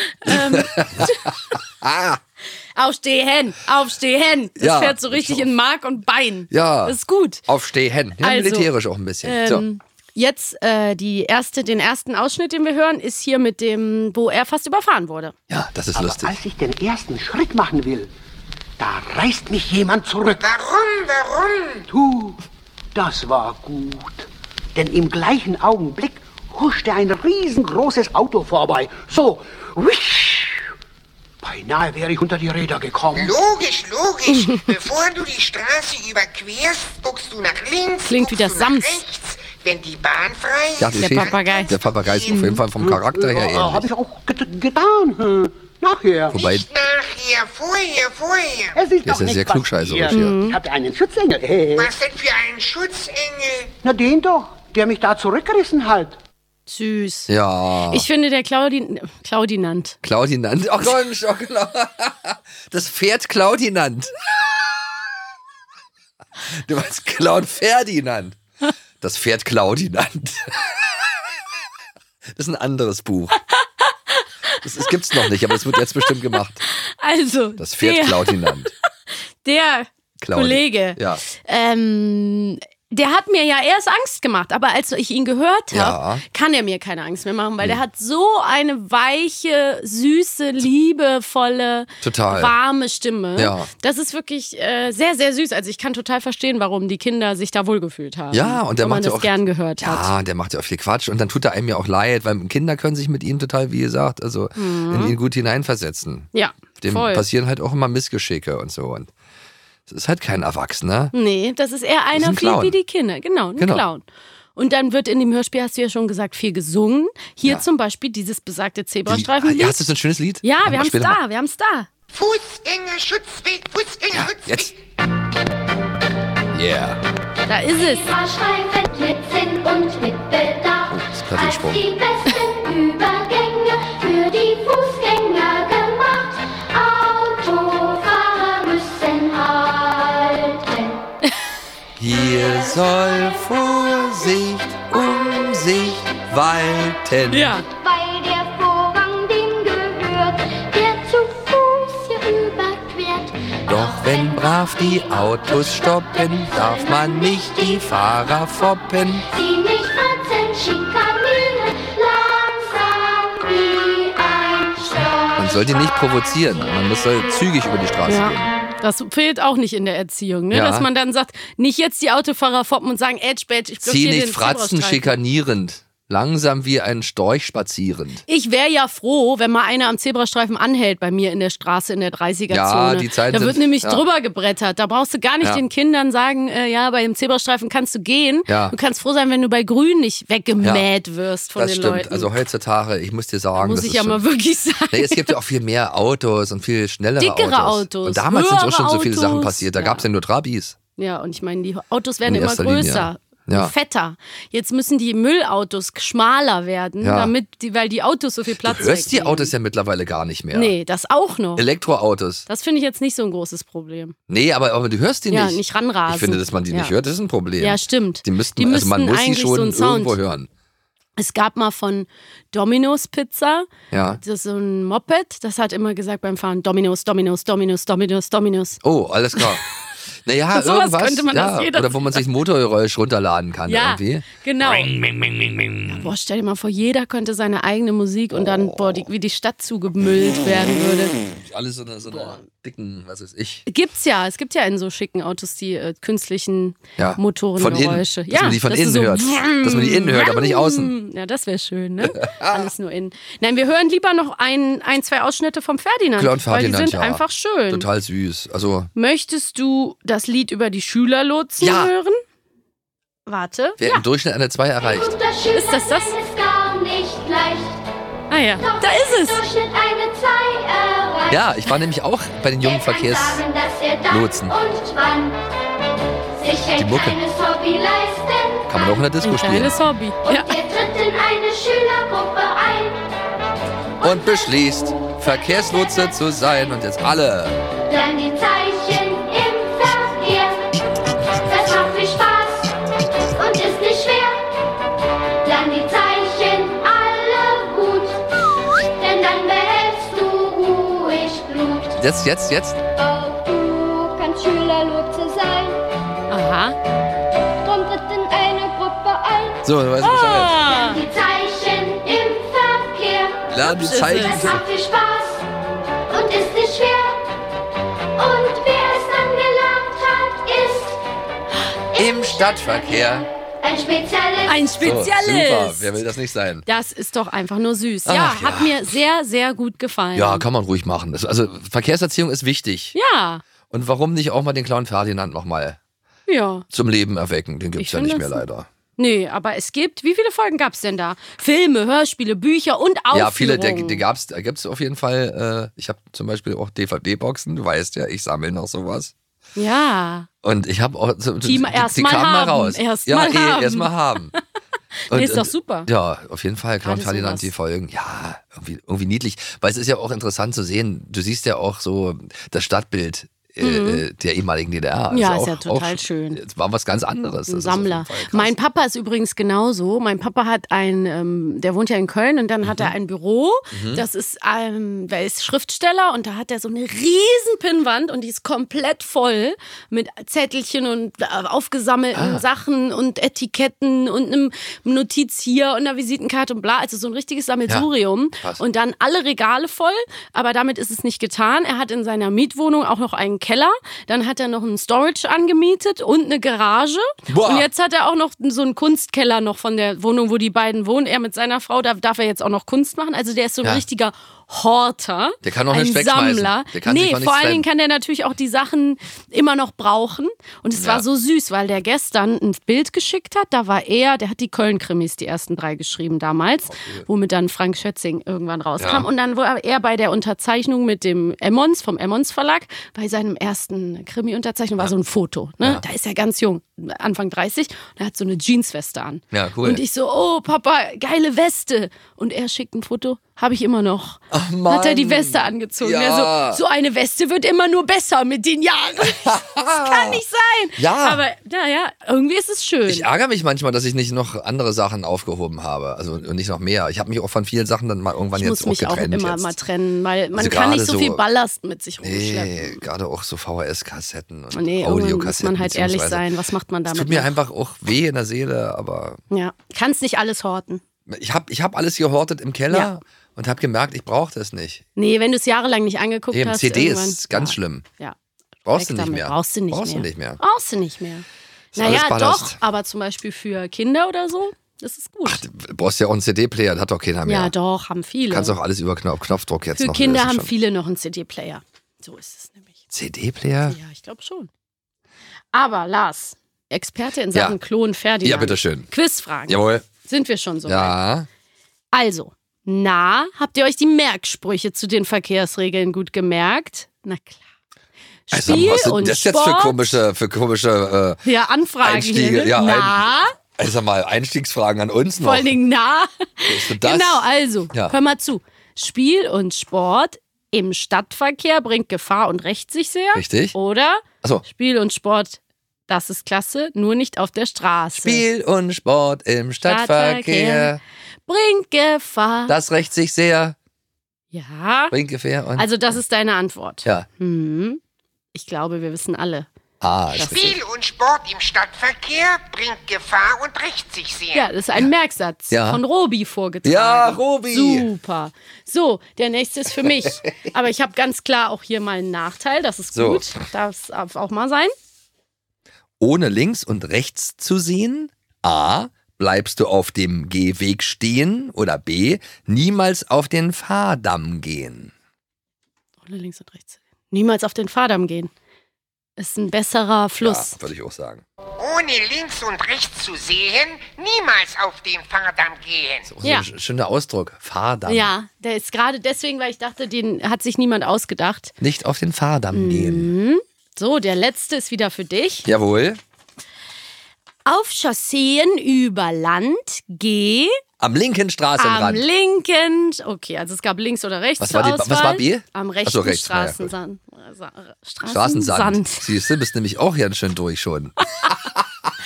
[SPEAKER 5] ah,
[SPEAKER 4] Aufstehen, aufstehen. Das
[SPEAKER 5] Ja.
[SPEAKER 4] fährt so richtig in Mark und Bein.
[SPEAKER 5] ja.
[SPEAKER 4] Das ist gut.
[SPEAKER 5] Aufstehen. Ja,
[SPEAKER 4] Also,
[SPEAKER 5] militärisch auch ein bisschen. so.
[SPEAKER 4] Ähm, jetzt äh, die erste, den ersten Ausschnitt, den wir hören, ist hier mit dem, wo er fast überfahren wurde.
[SPEAKER 5] Ja, das ist
[SPEAKER 7] Aber
[SPEAKER 5] lustig.
[SPEAKER 7] als ich den ersten Schritt machen will, da reißt mich jemand zurück.
[SPEAKER 8] Warum, warum?
[SPEAKER 7] Du, das war gut. Denn im gleichen Augenblick huschte ein riesengroßes Auto vorbei. So, wisch. Beinahe wäre ich unter die Räder gekommen.
[SPEAKER 8] Logisch, logisch. Bevor du die Straße überquerst, guckst du nach links,
[SPEAKER 4] Klingt wie
[SPEAKER 8] guckst
[SPEAKER 4] das
[SPEAKER 8] du nach
[SPEAKER 4] Sams.
[SPEAKER 8] rechts. Wenn die Bahn frei ist,
[SPEAKER 5] Ja, die
[SPEAKER 4] Der
[SPEAKER 5] Schäfer-
[SPEAKER 4] Papagei.
[SPEAKER 5] Der Papagei ist auf jeden Fall vom Charakter her
[SPEAKER 7] Äh, Habe
[SPEAKER 5] ähnlich.
[SPEAKER 7] ich auch get getan. hm, Nachher.
[SPEAKER 5] Wobei,
[SPEAKER 8] nicht nachher, vorher, vorher.
[SPEAKER 7] Es ist
[SPEAKER 5] Der ist
[SPEAKER 7] doch
[SPEAKER 5] ja sehr
[SPEAKER 7] nicht
[SPEAKER 5] klugscheißerisch
[SPEAKER 7] passiert.
[SPEAKER 5] hier.
[SPEAKER 7] Ich hatte einen Schutzengel. Äh,
[SPEAKER 8] Was denn für ein Schutzengel?
[SPEAKER 7] Na, den doch, der mich da zurückgerissen hat.
[SPEAKER 4] Süß.
[SPEAKER 5] ja.
[SPEAKER 4] Ich finde, der Claudin, Claudinant.
[SPEAKER 5] Claudinant. Oh Gott, oh genau. Das Pferd Claudinant. Du meinst Claud Ferdinand. Das Pferd Claudinant. Das ist ein anderes Buch. Das, das gibt's noch nicht, aber es wird jetzt bestimmt gemacht.
[SPEAKER 4] Also,
[SPEAKER 5] Das Pferd
[SPEAKER 4] der,
[SPEAKER 5] Claudinant.
[SPEAKER 4] der
[SPEAKER 5] Claudi.
[SPEAKER 4] Kollege,
[SPEAKER 5] Ja.
[SPEAKER 4] ähm, der hat mir ja erst Angst gemacht, aber als ich ihn gehört habe,
[SPEAKER 5] Ja.
[SPEAKER 4] kann er mir keine Angst mehr machen, weil der hat so eine weiche, süße, liebevolle,
[SPEAKER 5] Total.
[SPEAKER 4] warme Stimme.
[SPEAKER 5] Ja.
[SPEAKER 4] Das ist wirklich äh, sehr, sehr süß. Also ich kann total verstehen, warum die Kinder sich da wohlgefühlt haben.
[SPEAKER 5] Ja, und der
[SPEAKER 4] wenn man
[SPEAKER 5] macht ja
[SPEAKER 4] das
[SPEAKER 5] auch
[SPEAKER 4] gern gehört hat.
[SPEAKER 5] Ja, der macht ja auch viel Quatsch und dann tut er einem ja auch leid, weil Kinder können sich mit ihm total, wie gesagt, also in ihn gut hineinversetzen.
[SPEAKER 4] Ja,
[SPEAKER 5] Dem
[SPEAKER 4] voll.
[SPEAKER 5] passieren halt auch immer Missgeschicke und so und es ist halt kein Erwachsener.
[SPEAKER 4] Nee, das ist eher einer
[SPEAKER 5] ein
[SPEAKER 4] viel
[SPEAKER 5] Clown.
[SPEAKER 4] wie die Kinder. Genau, ein
[SPEAKER 5] Genau.
[SPEAKER 4] Clown. Und dann wird in dem Hörspiel, hast du ja schon gesagt, viel gesungen. Hier
[SPEAKER 5] Ja.
[SPEAKER 4] zum Beispiel dieses besagte
[SPEAKER 5] Die-
[SPEAKER 4] Zebrastreifen.
[SPEAKER 5] Ja, hast du so ein schönes Lied?
[SPEAKER 4] Ja,
[SPEAKER 5] Mach
[SPEAKER 4] wir
[SPEAKER 5] mal
[SPEAKER 4] haben's
[SPEAKER 5] später
[SPEAKER 4] da,
[SPEAKER 5] mal.
[SPEAKER 4] wir haben's da.
[SPEAKER 8] Fußgängerschutzweg, Fußgängerschutzweg.
[SPEAKER 5] Jetzt. Yeah.
[SPEAKER 4] Da ist es.
[SPEAKER 6] Zebrastreifen mit Sinn und mit Bedacht.
[SPEAKER 5] das ist
[SPEAKER 6] Als
[SPEAKER 5] Plattensprung.
[SPEAKER 6] die besten Übergänge für die Fußgänger gemacht. Autofahrer müssen halten.
[SPEAKER 5] Hier soll Vorsicht, Umsicht walten.
[SPEAKER 4] Ja.
[SPEAKER 6] Weil der Vorrang dem gehört, der zu Fuß hier überquert.
[SPEAKER 5] Doch wenn brav die Autos stoppen, darf man nicht die Fahrer foppen.
[SPEAKER 6] Sie nicht fratzen, schikanieren, langsam wie ein Sturm.
[SPEAKER 5] Man soll die nicht provozieren, man muss soll zügig über die Straße
[SPEAKER 4] Ja.
[SPEAKER 5] gehen.
[SPEAKER 4] Das fehlt auch nicht in der Erziehung, ne?
[SPEAKER 5] Ja.
[SPEAKER 4] Dass man dann sagt, nicht jetzt die Autofahrer foppen und sagen, Edge, Badge, ich
[SPEAKER 5] Zieh
[SPEAKER 4] blockiere
[SPEAKER 5] nicht
[SPEAKER 4] den
[SPEAKER 5] fratzen,
[SPEAKER 4] Zebrastreifen.
[SPEAKER 5] schikanierend. Langsam wie ein Storch spazierend.
[SPEAKER 4] Ich wäre ja froh, wenn mal einer am Zebrastreifen anhält bei mir in der Straße in der dreißiger-Zone.
[SPEAKER 5] Ja, die Zeiten
[SPEAKER 4] Da wird
[SPEAKER 5] sind-
[SPEAKER 4] nämlich
[SPEAKER 5] ja.
[SPEAKER 4] drüber gebrettert. Da brauchst du gar nicht
[SPEAKER 5] Ja.
[SPEAKER 4] den Kindern sagen, äh, ja, bei dem Zebrastreifen kannst du gehen.
[SPEAKER 5] Ja.
[SPEAKER 4] Du kannst froh sein, wenn du bei Grün nicht weggemäht wirst von
[SPEAKER 5] Das
[SPEAKER 4] den
[SPEAKER 5] stimmt.
[SPEAKER 4] Leuten.
[SPEAKER 5] Also heutzutage, ich muss dir sagen,
[SPEAKER 4] Muss
[SPEAKER 5] das
[SPEAKER 4] ich
[SPEAKER 5] ist
[SPEAKER 4] ja
[SPEAKER 5] schon,
[SPEAKER 4] mal wirklich sagen.
[SPEAKER 5] Nee, es gibt ja auch viel mehr Autos und viel schnellere
[SPEAKER 4] Dickere
[SPEAKER 5] Autos.
[SPEAKER 4] Autos,
[SPEAKER 5] Und damals sind auch
[SPEAKER 4] höhere
[SPEAKER 5] schon so viele Sachen
[SPEAKER 4] Autos.
[SPEAKER 5] passiert. Da
[SPEAKER 4] Ja.
[SPEAKER 5] gab es ja nur Trabis.
[SPEAKER 4] Ja, und ich meine, die Autos werden
[SPEAKER 5] In
[SPEAKER 4] immer
[SPEAKER 5] erster
[SPEAKER 4] größer.
[SPEAKER 5] Linie. Ja.
[SPEAKER 4] Und fetter. Jetzt müssen die Müllautos schmaler werden,
[SPEAKER 5] Ja.
[SPEAKER 4] damit die, weil die Autos so viel Platz
[SPEAKER 5] Du hörst die
[SPEAKER 4] wegnehmen.
[SPEAKER 5] Autos ja mittlerweile gar nicht mehr.
[SPEAKER 4] Nee, das auch noch.
[SPEAKER 5] Elektroautos.
[SPEAKER 4] Das finde ich jetzt nicht so ein großes Problem.
[SPEAKER 5] Nee, aber, aber du hörst die
[SPEAKER 4] Ja,
[SPEAKER 5] nicht.
[SPEAKER 4] nicht ranrasen.
[SPEAKER 5] Ich finde, dass man die
[SPEAKER 4] Ja.
[SPEAKER 5] nicht hört, das ist ein Problem.
[SPEAKER 4] Ja, stimmt.
[SPEAKER 5] Die müssten,
[SPEAKER 4] Die
[SPEAKER 5] also man
[SPEAKER 4] müssten
[SPEAKER 5] muss sie
[SPEAKER 4] eigentlich
[SPEAKER 5] schon
[SPEAKER 4] so einen Sound.
[SPEAKER 5] irgendwo hören.
[SPEAKER 4] Es gab mal von Domino's Pizza,
[SPEAKER 5] Ja.
[SPEAKER 4] das ist so ein Moped, das hat immer gesagt beim Fahren, Domino's, Domino's, Domino's, Domino's, Domino's.
[SPEAKER 5] Oh, alles klar. Naja,
[SPEAKER 4] Sowas
[SPEAKER 5] irgendwas.
[SPEAKER 4] könnte man
[SPEAKER 5] ja,
[SPEAKER 4] das jeder
[SPEAKER 5] oder wo man sich ein Motorgeräusch runterladen kann
[SPEAKER 4] Ja,
[SPEAKER 5] irgendwie.
[SPEAKER 4] genau. Boah, stell dir mal vor, jeder könnte seine eigene Musik und dann, boah, die, wie die Stadt zugemüllt werden würde.
[SPEAKER 5] Alles so eine, so eine dicken, was weiß ich.
[SPEAKER 4] Gibt's ja, es gibt ja in so schicken Autos die äh, künstlichen
[SPEAKER 5] Ja.
[SPEAKER 4] Motorengeräusche.
[SPEAKER 5] Von innen. Dass man die von
[SPEAKER 4] dass du
[SPEAKER 5] innen
[SPEAKER 4] so
[SPEAKER 5] hört. Dass man die innen hört, aber nicht außen.
[SPEAKER 4] Ja, das wäre schön, ne? Alles nur innen. Nein, wir hören lieber noch ein, ein zwei Ausschnitte vom Ferdinand.
[SPEAKER 5] Klar, und Ferdinand,
[SPEAKER 4] weil die sind
[SPEAKER 5] ja.
[SPEAKER 4] einfach schön.
[SPEAKER 5] Total süß. Also,
[SPEAKER 4] Möchtest du das Lied über die Schülerlotsen
[SPEAKER 5] Ja.
[SPEAKER 4] hören? Warte.
[SPEAKER 5] wer
[SPEAKER 4] Ja.
[SPEAKER 5] im Durchschnitt eine zwei erreicht.
[SPEAKER 6] Guter Schüler
[SPEAKER 4] Ist das das?
[SPEAKER 6] ist gar nicht leicht.
[SPEAKER 4] Ah ja,
[SPEAKER 6] Doch
[SPEAKER 4] da ist
[SPEAKER 6] im
[SPEAKER 4] es.
[SPEAKER 6] Durchschnitt eine zwei erreicht.
[SPEAKER 5] Ja, ich war nämlich auch bei den jungen
[SPEAKER 6] Er kann
[SPEAKER 5] Verkehrs...
[SPEAKER 6] sagen, dass er dann
[SPEAKER 5] Lotsen.
[SPEAKER 6] und wann sich ein
[SPEAKER 5] Die Mucke.
[SPEAKER 6] kleines Hobby leisten
[SPEAKER 5] Kann man auch in der Disco
[SPEAKER 4] Ein
[SPEAKER 5] spielen.
[SPEAKER 4] kleines Hobby.
[SPEAKER 6] Und
[SPEAKER 4] Ja.
[SPEAKER 6] er tritt in eine Schülergruppe ein.
[SPEAKER 5] Und beschließt, Verkehrslotse zu sein. Und jetzt alle.
[SPEAKER 6] Dann die Zeichen im Verkehr. Das macht viel Spaß. Und
[SPEAKER 5] Jetzt, jetzt, jetzt.
[SPEAKER 6] Auch du kannst Schüler Lotse sein.
[SPEAKER 4] Aha.
[SPEAKER 6] Drum tritt in eine Gruppe ein.
[SPEAKER 5] So, du weißt Bescheid.
[SPEAKER 4] Ah.
[SPEAKER 6] Die Zeichen im Verkehr.
[SPEAKER 5] Lern die Zeichen.
[SPEAKER 6] Es macht viel Spaß und ist nicht schwer. Und wer es dann gelernt hat, ist
[SPEAKER 5] Im Stadtverkehr.
[SPEAKER 6] ein Spezialist.
[SPEAKER 4] Ein
[SPEAKER 5] So,
[SPEAKER 4] Spezialist.
[SPEAKER 5] super, wer will das nicht sein?
[SPEAKER 4] Das ist doch einfach nur süß.
[SPEAKER 5] Ach,
[SPEAKER 4] ja,
[SPEAKER 5] ja.
[SPEAKER 4] hat mir sehr, sehr gut gefallen.
[SPEAKER 5] Ja, kann man ruhig machen. Das, also Verkehrserziehung ist wichtig.
[SPEAKER 4] Ja,
[SPEAKER 5] Und warum nicht auch mal den Clown Ferdinand nochmal
[SPEAKER 4] ja.
[SPEAKER 5] zum Leben erwecken? Den gibt's
[SPEAKER 4] Ich
[SPEAKER 5] ja
[SPEAKER 4] find
[SPEAKER 5] nicht mehr
[SPEAKER 4] das-
[SPEAKER 5] leider.
[SPEAKER 4] Nee, aber es gibt, wie viele Folgen gab es denn da? Filme, Hörspiele, Bücher und Aufführungen.
[SPEAKER 5] Ja, viele, der, der gab's, da gibt's auf jeden Fall. Äh, ich habe zum Beispiel auch D V D-Boxen. Du weißt ja, ich sammle noch sowas.
[SPEAKER 4] Ja.
[SPEAKER 5] Und ich habe auch so,
[SPEAKER 4] Die mal erst mal
[SPEAKER 5] kamen
[SPEAKER 4] haben,
[SPEAKER 5] raus.
[SPEAKER 4] erst
[SPEAKER 5] ja,
[SPEAKER 4] mal
[SPEAKER 5] eh,
[SPEAKER 4] haben.
[SPEAKER 5] erst mal haben.
[SPEAKER 4] Nee, ist doch super.
[SPEAKER 5] Ja, auf jeden Fall. Clown
[SPEAKER 4] Gerade
[SPEAKER 5] Ferdinand,
[SPEAKER 4] sowas.
[SPEAKER 5] die Folgen. Ja, irgendwie, irgendwie niedlich. Weil es ist ja auch interessant zu sehen. Du siehst ja auch so das Stadtbild äh,
[SPEAKER 4] Mhm.
[SPEAKER 5] der ehemaligen D D R.
[SPEAKER 4] Ja,
[SPEAKER 5] auch,
[SPEAKER 4] ist ja total
[SPEAKER 5] auch,
[SPEAKER 4] schön.
[SPEAKER 5] Es war was ganz anderes.
[SPEAKER 4] Ein
[SPEAKER 5] Das ist auf jeden
[SPEAKER 4] Sammler.
[SPEAKER 5] Fall krass.
[SPEAKER 4] Mein Papa ist übrigens genauso. Mein Papa hat ein, ähm, der wohnt ja in Köln und dann hat
[SPEAKER 5] Mhm.
[SPEAKER 4] er ein Büro. Das ist, ähm, der ist Schriftsteller und da hat er so eine riesen Pinnwand und die ist komplett voll mit Zettelchen und äh, aufgesammelten
[SPEAKER 5] Ah.
[SPEAKER 4] Sachen und Etiketten und einem Notiz hier und einer Visitenkarte und bla. Also so ein richtiges Sammelsurium.
[SPEAKER 5] krass.
[SPEAKER 4] Und dann alle Regale voll, aber damit ist es nicht getan. Er hat in seiner Mietwohnung auch noch einen Keller. Dann hat er noch einen Storage angemietet und eine Garage.
[SPEAKER 5] Boah.
[SPEAKER 4] Und jetzt hat er auch noch so einen Kunstkeller noch von der Wohnung, wo die beiden wohnen. Er mit seiner Frau, da darf er jetzt auch noch Kunst machen. Also der ist so ein
[SPEAKER 5] Ja.
[SPEAKER 4] richtiger Horter.
[SPEAKER 5] Der kann auch
[SPEAKER 4] ein
[SPEAKER 5] nicht wegschmeißen.
[SPEAKER 4] Sammler.
[SPEAKER 5] Der kann
[SPEAKER 4] nee,
[SPEAKER 5] sich von
[SPEAKER 4] vor
[SPEAKER 5] nichts
[SPEAKER 4] allen Dingen
[SPEAKER 5] trennen.
[SPEAKER 4] kann der natürlich auch die Sachen immer noch brauchen. Und es
[SPEAKER 5] Ja.
[SPEAKER 4] war so süß, weil der gestern ein Bild geschickt hat. Da war er, der hat die Köln-Krimis, die ersten drei geschrieben damals, womit dann Frank Schötzing irgendwann rauskam.
[SPEAKER 5] Ja.
[SPEAKER 4] Und dann war er bei der Unterzeichnung mit dem Emmons, vom Emmons Verlag, bei seinem ersten Krimi-Unterzeichnung war so ein Foto. Ne? Da ist er ganz jung, Anfang dreißig, und er hat so eine Jeansweste an.
[SPEAKER 5] Ja, cool.
[SPEAKER 4] Und ich so, oh Papa, geile Weste. Und er schickt ein Foto, habe ich immer noch.
[SPEAKER 5] Ach, Mann.
[SPEAKER 4] Hat er die Weste angezogen.
[SPEAKER 5] Ja.
[SPEAKER 4] Er so, so eine Weste wird immer nur besser mit den Jahren. Das kann nicht sein.
[SPEAKER 5] Ja.
[SPEAKER 4] Aber naja, irgendwie ist es schön.
[SPEAKER 5] Ich ärgere mich manchmal, dass ich nicht noch andere Sachen aufgehoben habe. Also und nicht noch mehr. Ich habe mich auch von vielen Sachen dann mal irgendwann
[SPEAKER 4] ich
[SPEAKER 5] jetzt
[SPEAKER 4] muss mich
[SPEAKER 5] auch
[SPEAKER 4] auch
[SPEAKER 5] getrennt.
[SPEAKER 4] immer
[SPEAKER 5] jetzt.
[SPEAKER 4] mal trennen, weil man
[SPEAKER 5] Also
[SPEAKER 4] kann nicht
[SPEAKER 5] gerade
[SPEAKER 4] so
[SPEAKER 5] so-
[SPEAKER 4] viel Ballast mit sich rumschleppen.
[SPEAKER 5] Nee, gerade auch so V H S-Kassetten und
[SPEAKER 4] Nee, irgendwann muss
[SPEAKER 5] Audiokassetten.
[SPEAKER 4] man halt ehrlich
[SPEAKER 5] beziehungsweise-
[SPEAKER 4] sein. Was macht man
[SPEAKER 5] Es
[SPEAKER 4] damit?
[SPEAKER 5] tut mir
[SPEAKER 4] noch?
[SPEAKER 5] einfach auch weh in der Seele, aber
[SPEAKER 4] Ja, kannst nicht alles horten.
[SPEAKER 5] ich habe ich hab alles gehortet im Keller
[SPEAKER 4] Ja.
[SPEAKER 5] und habe gemerkt, ich brauche das nicht.
[SPEAKER 4] Nee, wenn du es jahrelang nicht angeguckt
[SPEAKER 5] Eben,
[SPEAKER 4] hast.
[SPEAKER 5] C D
[SPEAKER 4] irgendwann-
[SPEAKER 5] ist ganz
[SPEAKER 4] ja.
[SPEAKER 5] schlimm.
[SPEAKER 4] Ja.
[SPEAKER 5] Brauchst du
[SPEAKER 4] Weg
[SPEAKER 5] nicht
[SPEAKER 4] damit.
[SPEAKER 5] mehr.
[SPEAKER 4] Brauchst du nicht
[SPEAKER 5] Brauchst
[SPEAKER 4] mehr.
[SPEAKER 5] du nicht mehr.
[SPEAKER 4] Brauchst du nicht mehr.
[SPEAKER 5] Ist alles
[SPEAKER 4] Naja,
[SPEAKER 5] Ballast.
[SPEAKER 4] doch, aber zum Beispiel für Kinder oder so, das ist gut.
[SPEAKER 5] Du brauchst ja auch einen C D-Player, das hat doch keiner mehr.
[SPEAKER 4] Ja, doch, haben viele.
[SPEAKER 5] Du kannst auch alles über Knopf, Knopfdruck jetzt
[SPEAKER 4] für
[SPEAKER 5] noch.
[SPEAKER 4] Kinder
[SPEAKER 5] das ist
[SPEAKER 4] haben
[SPEAKER 5] schon-
[SPEAKER 4] viele noch einen C D-Player. So ist es nämlich.
[SPEAKER 5] C D-Player?
[SPEAKER 4] Ja, ich glaube schon. Aber Lars, Experte in
[SPEAKER 5] Ja.
[SPEAKER 4] Sachen Klon Ferdinand.
[SPEAKER 5] Ja, bitteschön.
[SPEAKER 4] Quizfragen.
[SPEAKER 5] Jawohl.
[SPEAKER 4] Sind wir schon so weit?
[SPEAKER 5] Ja.
[SPEAKER 4] Also, na, habt ihr euch die Merksprüche zu den Verkehrsregeln gut gemerkt? Na klar.
[SPEAKER 5] Also,
[SPEAKER 4] Spiel
[SPEAKER 5] was sind
[SPEAKER 4] und
[SPEAKER 5] das jetzt
[SPEAKER 4] Sport.
[SPEAKER 5] für komische, für komische äh,
[SPEAKER 4] Ja, Anfragen
[SPEAKER 5] Einstiege?
[SPEAKER 4] hier. Ne?
[SPEAKER 5] Ja,
[SPEAKER 4] na,
[SPEAKER 5] also sag mal, Einstiegsfragen an uns noch.
[SPEAKER 4] vor allen Dingen na.
[SPEAKER 5] Ist denn das?
[SPEAKER 4] Genau, also,
[SPEAKER 5] Ja.
[SPEAKER 4] hör mal zu. Spiel und Sport im Stadtverkehr bringt Gefahr und rächt sich sehr.
[SPEAKER 5] Richtig.
[SPEAKER 4] Oder
[SPEAKER 5] Achso.
[SPEAKER 4] Spiel und Sport, das ist klasse, nur nicht auf der Straße.
[SPEAKER 5] Spiel und Sport im Stadtverkehr.
[SPEAKER 4] Bringt Gefahr.
[SPEAKER 5] Das rächt sich sehr.
[SPEAKER 4] ja.
[SPEAKER 5] Bringt Gefahr und.
[SPEAKER 4] Also, das ist deine Antwort.
[SPEAKER 5] ja.
[SPEAKER 4] Hm. Ich glaube, wir wissen alle.
[SPEAKER 5] Ah, ist richtig.
[SPEAKER 8] Spiel und Sport im Stadtverkehr bringt Gefahr und rächt sich sehr.
[SPEAKER 4] Ja, das ist ein Merksatz
[SPEAKER 5] Ja.
[SPEAKER 4] von Robi vorgetragen.
[SPEAKER 5] Ja, Robi.
[SPEAKER 4] Super. So, der nächste ist für mich. Aber ich habe ganz klar auch hier mal einen Nachteil. Das ist
[SPEAKER 5] So.
[SPEAKER 4] gut. Darf auch mal sein.
[SPEAKER 5] Ohne links und rechts zu sehen? A. Bleibst du auf dem Gehweg stehen? Oder B. Niemals auf den Fahrdamm gehen?
[SPEAKER 4] Oder links und rechts. Niemals auf den Fahrdamm gehen. Ist ein besserer Fluss.
[SPEAKER 5] Ja, würde ich auch sagen.
[SPEAKER 8] Ohne links und rechts zu sehen, niemals auf den Fahrdamm gehen.
[SPEAKER 5] Auch
[SPEAKER 4] Ja.
[SPEAKER 5] so ein schöner Ausdruck. Fahrdamm.
[SPEAKER 4] Ja, der ist gerade deswegen, weil ich dachte, den hat sich niemand ausgedacht.
[SPEAKER 5] Nicht auf den Fahrdamm gehen.
[SPEAKER 4] So, der letzte ist wieder für dich.
[SPEAKER 5] Jawohl.
[SPEAKER 4] Auf Chausseen über Land geh
[SPEAKER 5] Am linken
[SPEAKER 4] am
[SPEAKER 5] Straßenrand.
[SPEAKER 4] linken. Okay, also es gab links oder rechts
[SPEAKER 5] Was
[SPEAKER 4] zur
[SPEAKER 5] war die-
[SPEAKER 4] Auswahl.
[SPEAKER 5] was war B?
[SPEAKER 4] Am
[SPEAKER 5] Ach
[SPEAKER 4] rechten
[SPEAKER 5] so, rechts, ja, gut.
[SPEAKER 4] Straßensand. Sa-
[SPEAKER 5] Straßensand.
[SPEAKER 4] Straßensand.
[SPEAKER 5] Siehst du, bist nämlich auch ganz schön durch schon.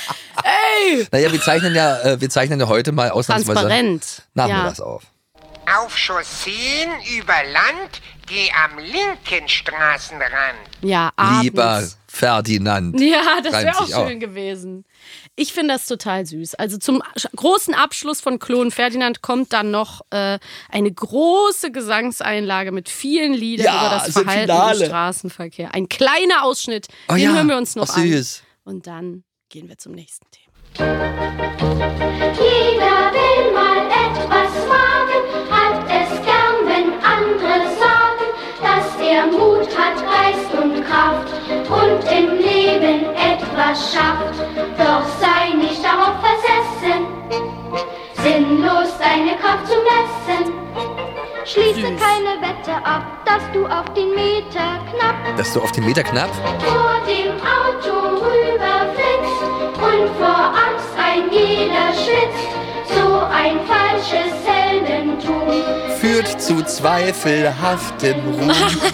[SPEAKER 5] Ey! Naja, wir zeichnen ja, äh, wir zeichnen ja heute mal ausnahmsweise.
[SPEAKER 4] Transparent.
[SPEAKER 5] Nachmittags
[SPEAKER 4] Ja.
[SPEAKER 5] auf.
[SPEAKER 8] auf Chausseen über Land, geh am linken Straßenrand.
[SPEAKER 4] Ja, abends.
[SPEAKER 5] Lieber Ferdinand.
[SPEAKER 4] Ja, das wäre
[SPEAKER 5] Reimt
[SPEAKER 4] auch
[SPEAKER 5] sich
[SPEAKER 4] schön gewesen. Ich finde das total süß. Also zum großen Abschluss von Klo und Ferdinand kommt dann noch äh, eine große Gesangseinlage mit vielen Liedern
[SPEAKER 5] Ja,
[SPEAKER 4] über das
[SPEAKER 5] so ein
[SPEAKER 4] Verhalten
[SPEAKER 5] Finale.
[SPEAKER 4] im Straßenverkehr. Ein kleiner Ausschnitt,
[SPEAKER 5] Oh
[SPEAKER 4] den
[SPEAKER 5] ja,
[SPEAKER 4] hören wir uns noch
[SPEAKER 5] ach,
[SPEAKER 4] an.
[SPEAKER 5] süß.
[SPEAKER 4] Und dann gehen wir zum nächsten Thema.
[SPEAKER 6] Jeder will mal etwas wagen, hat es gern, wenn andere sagen, dass er Mut hat, Geist und Kraft und im Leben etwas schafft. Doch sei nicht darauf versessen, sinnlos deine Kraft zu messen. Schließe
[SPEAKER 4] Süß.
[SPEAKER 6] keine Wette ab, dass du auf den Meter knapp
[SPEAKER 5] Dass du auf den Meter knapp?
[SPEAKER 6] vor dem Auto rüberflitzt und vor Angst ein jeder schwitzt. So ein falsches Heldentum
[SPEAKER 5] Führt zu zweifelhaftem Ruhm.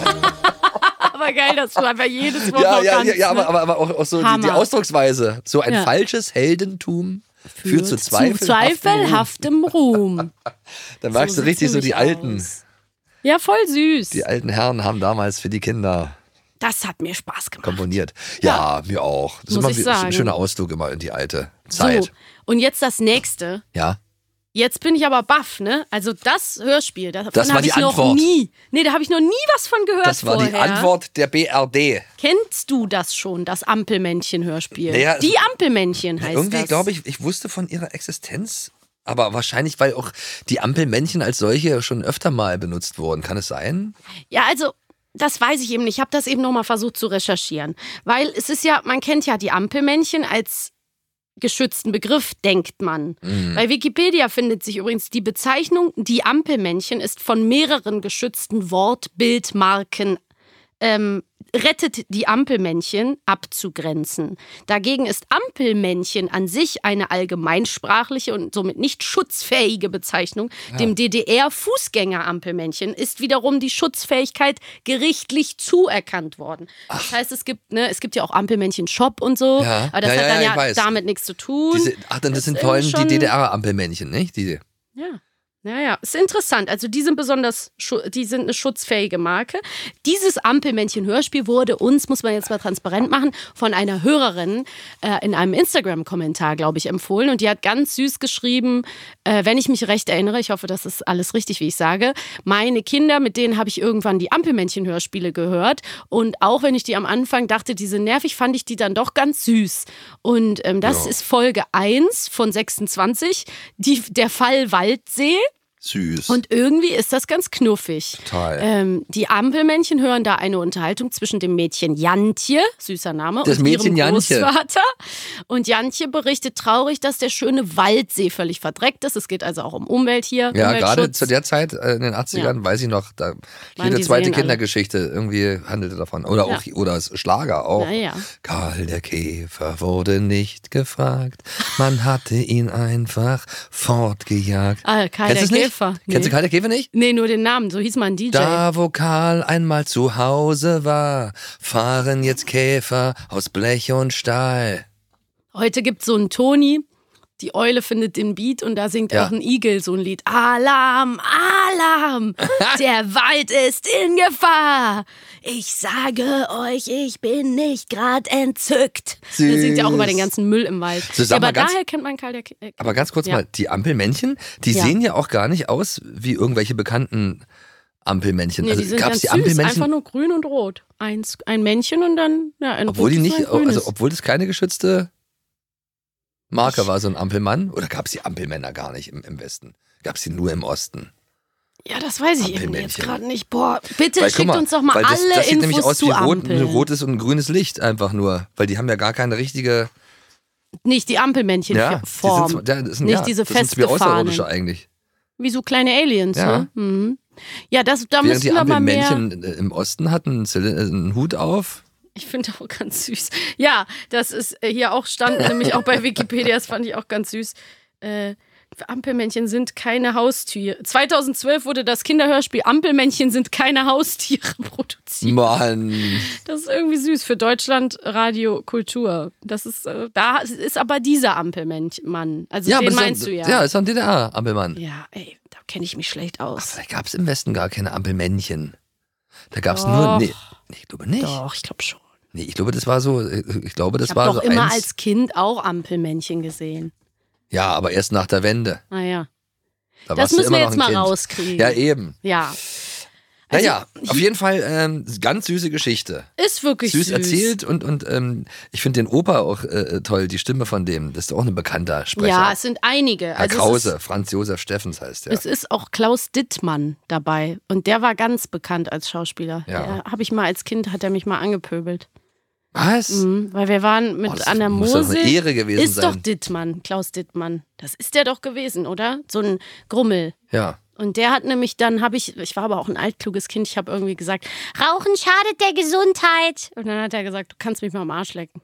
[SPEAKER 4] Aber geil, dass du einfach jedes Wort
[SPEAKER 5] ja,
[SPEAKER 4] noch
[SPEAKER 5] ja,
[SPEAKER 4] kannst,
[SPEAKER 5] ja, ja,
[SPEAKER 4] ne?
[SPEAKER 5] aber, aber, aber auch, auch so die,
[SPEAKER 4] Hammer.
[SPEAKER 5] die Ausdrucksweise. So ein
[SPEAKER 4] Ja.
[SPEAKER 5] falsches Heldentum führt zu
[SPEAKER 4] zu
[SPEAKER 5] zweifelhaftem,
[SPEAKER 4] zweifelhaftem Ruhm.
[SPEAKER 5] Da merkst
[SPEAKER 4] So
[SPEAKER 5] du richtig
[SPEAKER 4] sieht's
[SPEAKER 5] so die
[SPEAKER 4] nämlich
[SPEAKER 5] alten,
[SPEAKER 4] aus. Ja, voll süß.
[SPEAKER 5] die alten Herren haben damals für die Kinder
[SPEAKER 4] Das hat mir Spaß gemacht.
[SPEAKER 5] komponiert. Ja, mir auch. Das
[SPEAKER 4] Muss
[SPEAKER 5] ist
[SPEAKER 4] ich
[SPEAKER 5] immer wie-
[SPEAKER 4] sagen.
[SPEAKER 5] ein schöner Ausflug immer in die alte Zeit.
[SPEAKER 4] So, und jetzt das nächste.
[SPEAKER 5] Ja.
[SPEAKER 4] Jetzt bin ich aber baff, ne? Also das Hörspiel, davon
[SPEAKER 5] Das war
[SPEAKER 4] habe
[SPEAKER 5] die
[SPEAKER 4] ich noch
[SPEAKER 5] Antwort.
[SPEAKER 4] nie. Nee, da habe ich noch nie was von gehört
[SPEAKER 5] Das war
[SPEAKER 4] vorher.
[SPEAKER 5] die Antwort der B R D.
[SPEAKER 4] Kennst du das schon, das Ampelmännchen-Hörspiel?
[SPEAKER 5] Naja,
[SPEAKER 4] die
[SPEAKER 5] also-
[SPEAKER 4] Ampelmännchen heißt
[SPEAKER 5] Irgendwie
[SPEAKER 4] das.
[SPEAKER 5] glaube ich, ich wusste von ihrer Existenz, aber wahrscheinlich, weil auch die Ampelmännchen als solche schon öfter mal benutzt wurden. Kann es sein?
[SPEAKER 4] Ja, also das weiß ich eben nicht. Ich habe das eben nochmal versucht zu recherchieren. Weil es ist ja, man kennt ja die Ampelmännchen als geschützten Begriff, denkt man.
[SPEAKER 5] Mhm.
[SPEAKER 4] Bei Wikipedia findet sich übrigens die Bezeichnung, die Ampelmännchen ist von mehreren geschützten Wortbildmarken ähm, rettet die Ampelmännchen abzugrenzen. Dagegen ist Ampelmännchen an sich eine allgemeinsprachliche und somit nicht schutzfähige Bezeichnung.
[SPEAKER 5] Ja.
[SPEAKER 4] Dem D D R-Fußgänger-Ampelmännchen ist wiederum die Schutzfähigkeit gerichtlich zuerkannt worden. Das heißt, es gibt, ne, es gibt ja auch Ampelmännchen-Shop und so,
[SPEAKER 5] Ja.
[SPEAKER 4] aber das
[SPEAKER 5] Ja,
[SPEAKER 4] hat
[SPEAKER 5] ja,
[SPEAKER 4] dann
[SPEAKER 5] ja,
[SPEAKER 4] ja
[SPEAKER 5] ich weiß.
[SPEAKER 4] damit nichts zu tun.
[SPEAKER 5] Diese, ach, dann das,
[SPEAKER 4] Das
[SPEAKER 5] sind
[SPEAKER 4] ist
[SPEAKER 5] vor allem die
[SPEAKER 4] schon-
[SPEAKER 5] D D R-Ampelmännchen, nicht? Die,
[SPEAKER 4] Ja. Naja, ist interessant. Also die sind besonders, schu- die sind eine schutzfähige Marke. Dieses Ampelmännchen-Hörspiel wurde uns, muss man jetzt mal transparent machen, von einer Hörerin äh, in einem Instagram-Kommentar, glaube ich, empfohlen. Und die hat ganz süß geschrieben, äh, wenn ich mich recht erinnere, ich hoffe, das ist alles richtig, wie ich sage, meine Kinder, mit denen habe ich irgendwann die Ampelmännchen-Hörspiele gehört. Und auch wenn ich die am Anfang dachte, die sind nervig, fand ich die dann doch ganz süß. Und ähm, das
[SPEAKER 5] Ja.
[SPEAKER 4] ist Folge eins von sechsundzwanzig, die, der Fall Waldsee.
[SPEAKER 5] süß.
[SPEAKER 4] Und irgendwie ist das ganz knuffig.
[SPEAKER 5] Total.
[SPEAKER 4] Ähm, die Ampelmännchen hören da eine Unterhaltung zwischen dem Mädchen Jantje, süßer Name,
[SPEAKER 5] Das
[SPEAKER 4] und
[SPEAKER 5] Mädchen
[SPEAKER 4] ihrem
[SPEAKER 5] Jantje.
[SPEAKER 4] Großvater. Und Jantje berichtet traurig, dass der schöne Waldsee völlig verdreckt ist. Es geht also auch um Umwelt hier.
[SPEAKER 5] Ja, gerade
[SPEAKER 4] Umweltschutz.
[SPEAKER 5] zu der Zeit äh, in den achtzigern, weiß ich noch, da jede
[SPEAKER 4] die
[SPEAKER 5] zweite
[SPEAKER 4] Seen alle.
[SPEAKER 5] Kindergeschichte irgendwie handelte davon. Oder auch
[SPEAKER 4] Ja.
[SPEAKER 5] oder es Schlager auch.
[SPEAKER 4] Ja, ja.
[SPEAKER 5] Karl der Käfer wurde nicht gefragt. Man hatte ihn einfach fortgejagt.
[SPEAKER 4] Ah, Karl
[SPEAKER 5] Kennst
[SPEAKER 4] der
[SPEAKER 5] du's nicht?
[SPEAKER 4] Käfer. Nee.
[SPEAKER 5] Kennst du Karl der Käfer nicht?
[SPEAKER 4] Nee, nur den Namen, so hieß mein D J.
[SPEAKER 5] Da, wo Karl einmal zu Hause war, fahren jetzt Käfer aus Blech und Stahl.
[SPEAKER 4] Heute gibt's so einen Toni, die Eule findet den Beat und da singt
[SPEAKER 5] Ja.
[SPEAKER 4] auch ein Igel so ein Lied. Alarm, Alarm, der Wald ist in Gefahr. Ich sage euch, ich bin nicht grad entzückt.
[SPEAKER 5] Süß.
[SPEAKER 4] Der singt ja auch über den ganzen Müll im Wald.
[SPEAKER 5] So,
[SPEAKER 4] Ja,
[SPEAKER 5] sag mal
[SPEAKER 4] aber
[SPEAKER 5] ganz-
[SPEAKER 4] daher kennt man Karl der K äh,
[SPEAKER 5] Aber ganz kurz
[SPEAKER 4] Ja.
[SPEAKER 5] mal, die Ampelmännchen, die
[SPEAKER 4] Ja.
[SPEAKER 5] sehen ja auch gar nicht aus wie irgendwelche bekannten Ampelmännchen.
[SPEAKER 4] Nee,
[SPEAKER 5] also
[SPEAKER 4] die sind
[SPEAKER 5] gab's
[SPEAKER 4] ganz
[SPEAKER 5] die
[SPEAKER 4] süß,
[SPEAKER 5] Ampelmännchen,
[SPEAKER 4] einfach nur grün und rot. Eins, ein Männchen und dann ja, ein
[SPEAKER 5] obwohl die
[SPEAKER 4] rotes
[SPEAKER 5] nicht,
[SPEAKER 4] und ein grünes.
[SPEAKER 5] also obwohl das keine geschützte Marke
[SPEAKER 4] Ich-
[SPEAKER 5] war, so ein Ampelmann? Oder gab es die Ampelmänner gar nicht im, im Westen? Gab es die nur im Osten?
[SPEAKER 4] Ja, das weiß ich eben jetzt
[SPEAKER 5] Ampelmännchen.
[SPEAKER 4] gerade nicht. Boah, bitte
[SPEAKER 5] Weil, guck
[SPEAKER 4] schickt
[SPEAKER 5] mal,
[SPEAKER 4] uns doch mal
[SPEAKER 5] weil das,
[SPEAKER 4] alle
[SPEAKER 5] das sieht
[SPEAKER 4] Infos
[SPEAKER 5] nämlich aus
[SPEAKER 4] zu
[SPEAKER 5] wie rot,
[SPEAKER 4] Ampeln.
[SPEAKER 5] ein rotes und ein grünes Licht einfach nur, weil die haben ja gar keine richtige
[SPEAKER 4] Nicht die Ampelmännchen
[SPEAKER 5] ja, die
[SPEAKER 4] Form.
[SPEAKER 5] sind, ja, das sind,
[SPEAKER 4] Nicht
[SPEAKER 5] ja,
[SPEAKER 4] diese
[SPEAKER 5] das sind wie
[SPEAKER 4] festgefahrenen.
[SPEAKER 5] Außerirdische eigentlich.
[SPEAKER 4] Wie so kleine Aliens,
[SPEAKER 5] Ja.
[SPEAKER 4] ne? Mhm. Ja, das, da
[SPEAKER 5] Während
[SPEAKER 4] müssen
[SPEAKER 5] die
[SPEAKER 4] wir mal mehr...
[SPEAKER 5] Ampelmännchen im Osten hatten einen, Zyl- äh, einen Hut auf.
[SPEAKER 4] Ich finde auch ganz süß. Ja, das ist äh, hier auch stand, nämlich auch bei Wikipedia, das fand ich auch ganz süß. Äh, Ampelmännchen sind keine Haustiere. zweitausendzwölf wurde das Kinderhörspiel Ampelmännchen sind keine Haustiere produziert.
[SPEAKER 5] Mann.
[SPEAKER 4] Das ist irgendwie süß für Deutschland Radio Kultur. Das ist, äh, da ist aber dieser Ampelmann. Also
[SPEAKER 5] Ja,
[SPEAKER 4] den
[SPEAKER 5] aber ist
[SPEAKER 4] meinst
[SPEAKER 5] doch-
[SPEAKER 4] du ja.
[SPEAKER 5] Ja, ist doch ein D D R-Ampelmann.
[SPEAKER 4] Ja, ey, da kenne ich mich schlecht aus.
[SPEAKER 5] Da gab es im Westen gar keine Ampelmännchen. Da gab es
[SPEAKER 4] Doch.
[SPEAKER 5] nur. Nee, nee, ich glaube nicht.
[SPEAKER 4] Doch, ich glaube schon.
[SPEAKER 5] Nee, ich glaube, das war so. Ich glaube, das
[SPEAKER 4] Ich
[SPEAKER 5] war
[SPEAKER 4] habe doch
[SPEAKER 5] so
[SPEAKER 4] immer
[SPEAKER 5] eins.
[SPEAKER 4] als Kind auch Ampelmännchen gesehen.
[SPEAKER 5] Ja, aber erst nach der Wende.
[SPEAKER 4] Naja.
[SPEAKER 5] Da
[SPEAKER 4] Das
[SPEAKER 5] warst du
[SPEAKER 4] müssen
[SPEAKER 5] immer
[SPEAKER 4] wir
[SPEAKER 5] noch
[SPEAKER 4] jetzt
[SPEAKER 5] ein
[SPEAKER 4] mal
[SPEAKER 5] kind.
[SPEAKER 4] rauskriegen.
[SPEAKER 5] Ja, eben.
[SPEAKER 4] Ja. Also,
[SPEAKER 5] Naja, auf jeden Fall ähm, ganz süße Geschichte.
[SPEAKER 4] Ist wirklich süß.
[SPEAKER 5] Süß erzählt und, und ähm, ich finde den Opa auch äh, toll, die Stimme von dem. Das ist auch ein bekannter Sprecher.
[SPEAKER 4] Ja, es sind einige.
[SPEAKER 5] Herr
[SPEAKER 4] Also
[SPEAKER 5] Krause,
[SPEAKER 4] es ist,
[SPEAKER 5] Franz Josef Steffens heißt der.
[SPEAKER 4] es ist auch Klaus Dittmann dabei. Und der war ganz bekannt als Schauspieler.
[SPEAKER 5] Ja.
[SPEAKER 4] Habe ich mal als Kind, hat er mich mal angepöbelt.
[SPEAKER 5] Was?
[SPEAKER 4] Mhm, weil wir waren mit
[SPEAKER 5] Oh, das
[SPEAKER 4] an der
[SPEAKER 5] muss doch eine
[SPEAKER 4] Mosel.
[SPEAKER 5] Ehre gewesen
[SPEAKER 4] ist
[SPEAKER 5] sein.
[SPEAKER 4] doch Dittmann, Klaus Dittmann. Das ist der doch gewesen, oder? So ein Grummel.
[SPEAKER 5] Ja.
[SPEAKER 4] Und der hat nämlich dann, habe ich, ich war aber auch ein altkluges Kind, ich habe irgendwie gesagt, Rauchen schadet der Gesundheit. Und dann hat er gesagt, du kannst mich mal am Arsch lecken.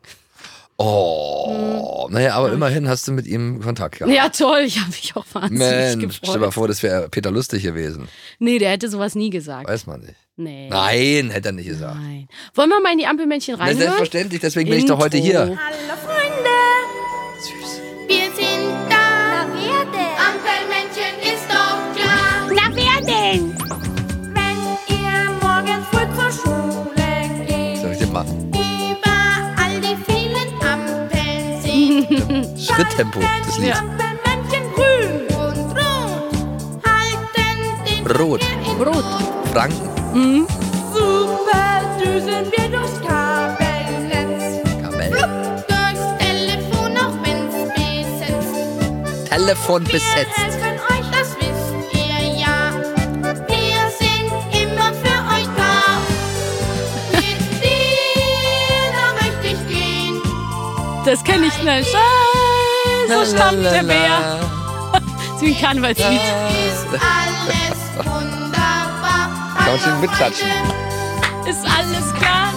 [SPEAKER 5] Oh, naja, aber immerhin hast du mit ihm Kontakt gehabt.
[SPEAKER 4] Ja, toll, ich habe mich auch wahnsinnig
[SPEAKER 5] Mensch, stell dir mal
[SPEAKER 4] gefreut.
[SPEAKER 5] vor, das wäre Peter Lustig gewesen.
[SPEAKER 4] Nee, der hätte sowas nie gesagt.
[SPEAKER 5] Weiß man nicht.
[SPEAKER 4] Nee.
[SPEAKER 5] Nein, hätte er nicht gesagt.
[SPEAKER 4] Nein. Wollen wir mal in die Ampelmännchen
[SPEAKER 5] Na,
[SPEAKER 4] reinhören?
[SPEAKER 5] selbstverständlich, deswegen bin ich doch heute hier.
[SPEAKER 6] Hallo Freunde, wir sind da. Na wer denn? Ampelmännchen ist doch klar.
[SPEAKER 3] Na wer denn?
[SPEAKER 6] Wenn ihr morgens früh zur Schule geht,
[SPEAKER 5] Sag ich dir mal.
[SPEAKER 6] überall die vielen Ampeln seht,
[SPEAKER 5] Schritttempo, das Lied.
[SPEAKER 6] Ampelmännchen grün und rot halten den
[SPEAKER 5] Rot.
[SPEAKER 6] Verkehr in
[SPEAKER 4] Rot.
[SPEAKER 5] Franken.
[SPEAKER 6] Super düsen wir durchs Kabelnetz.
[SPEAKER 5] Kabel.
[SPEAKER 6] Durchs Telefon, auch wenn's besetzt.
[SPEAKER 5] Telefon
[SPEAKER 6] Wir
[SPEAKER 5] besetzt.
[SPEAKER 6] helfen euch, das wisst ihr ja. Wir sind immer für euch da. Mit dir, da möchte ich gehen.
[SPEAKER 4] Das kenne ich nicht. So stammt der Bär. Das ist wie ein Karnevalslied.
[SPEAKER 6] Ist alles wunderbar.
[SPEAKER 5] Kann man schon mitklatschen.
[SPEAKER 4] Ist alles klar?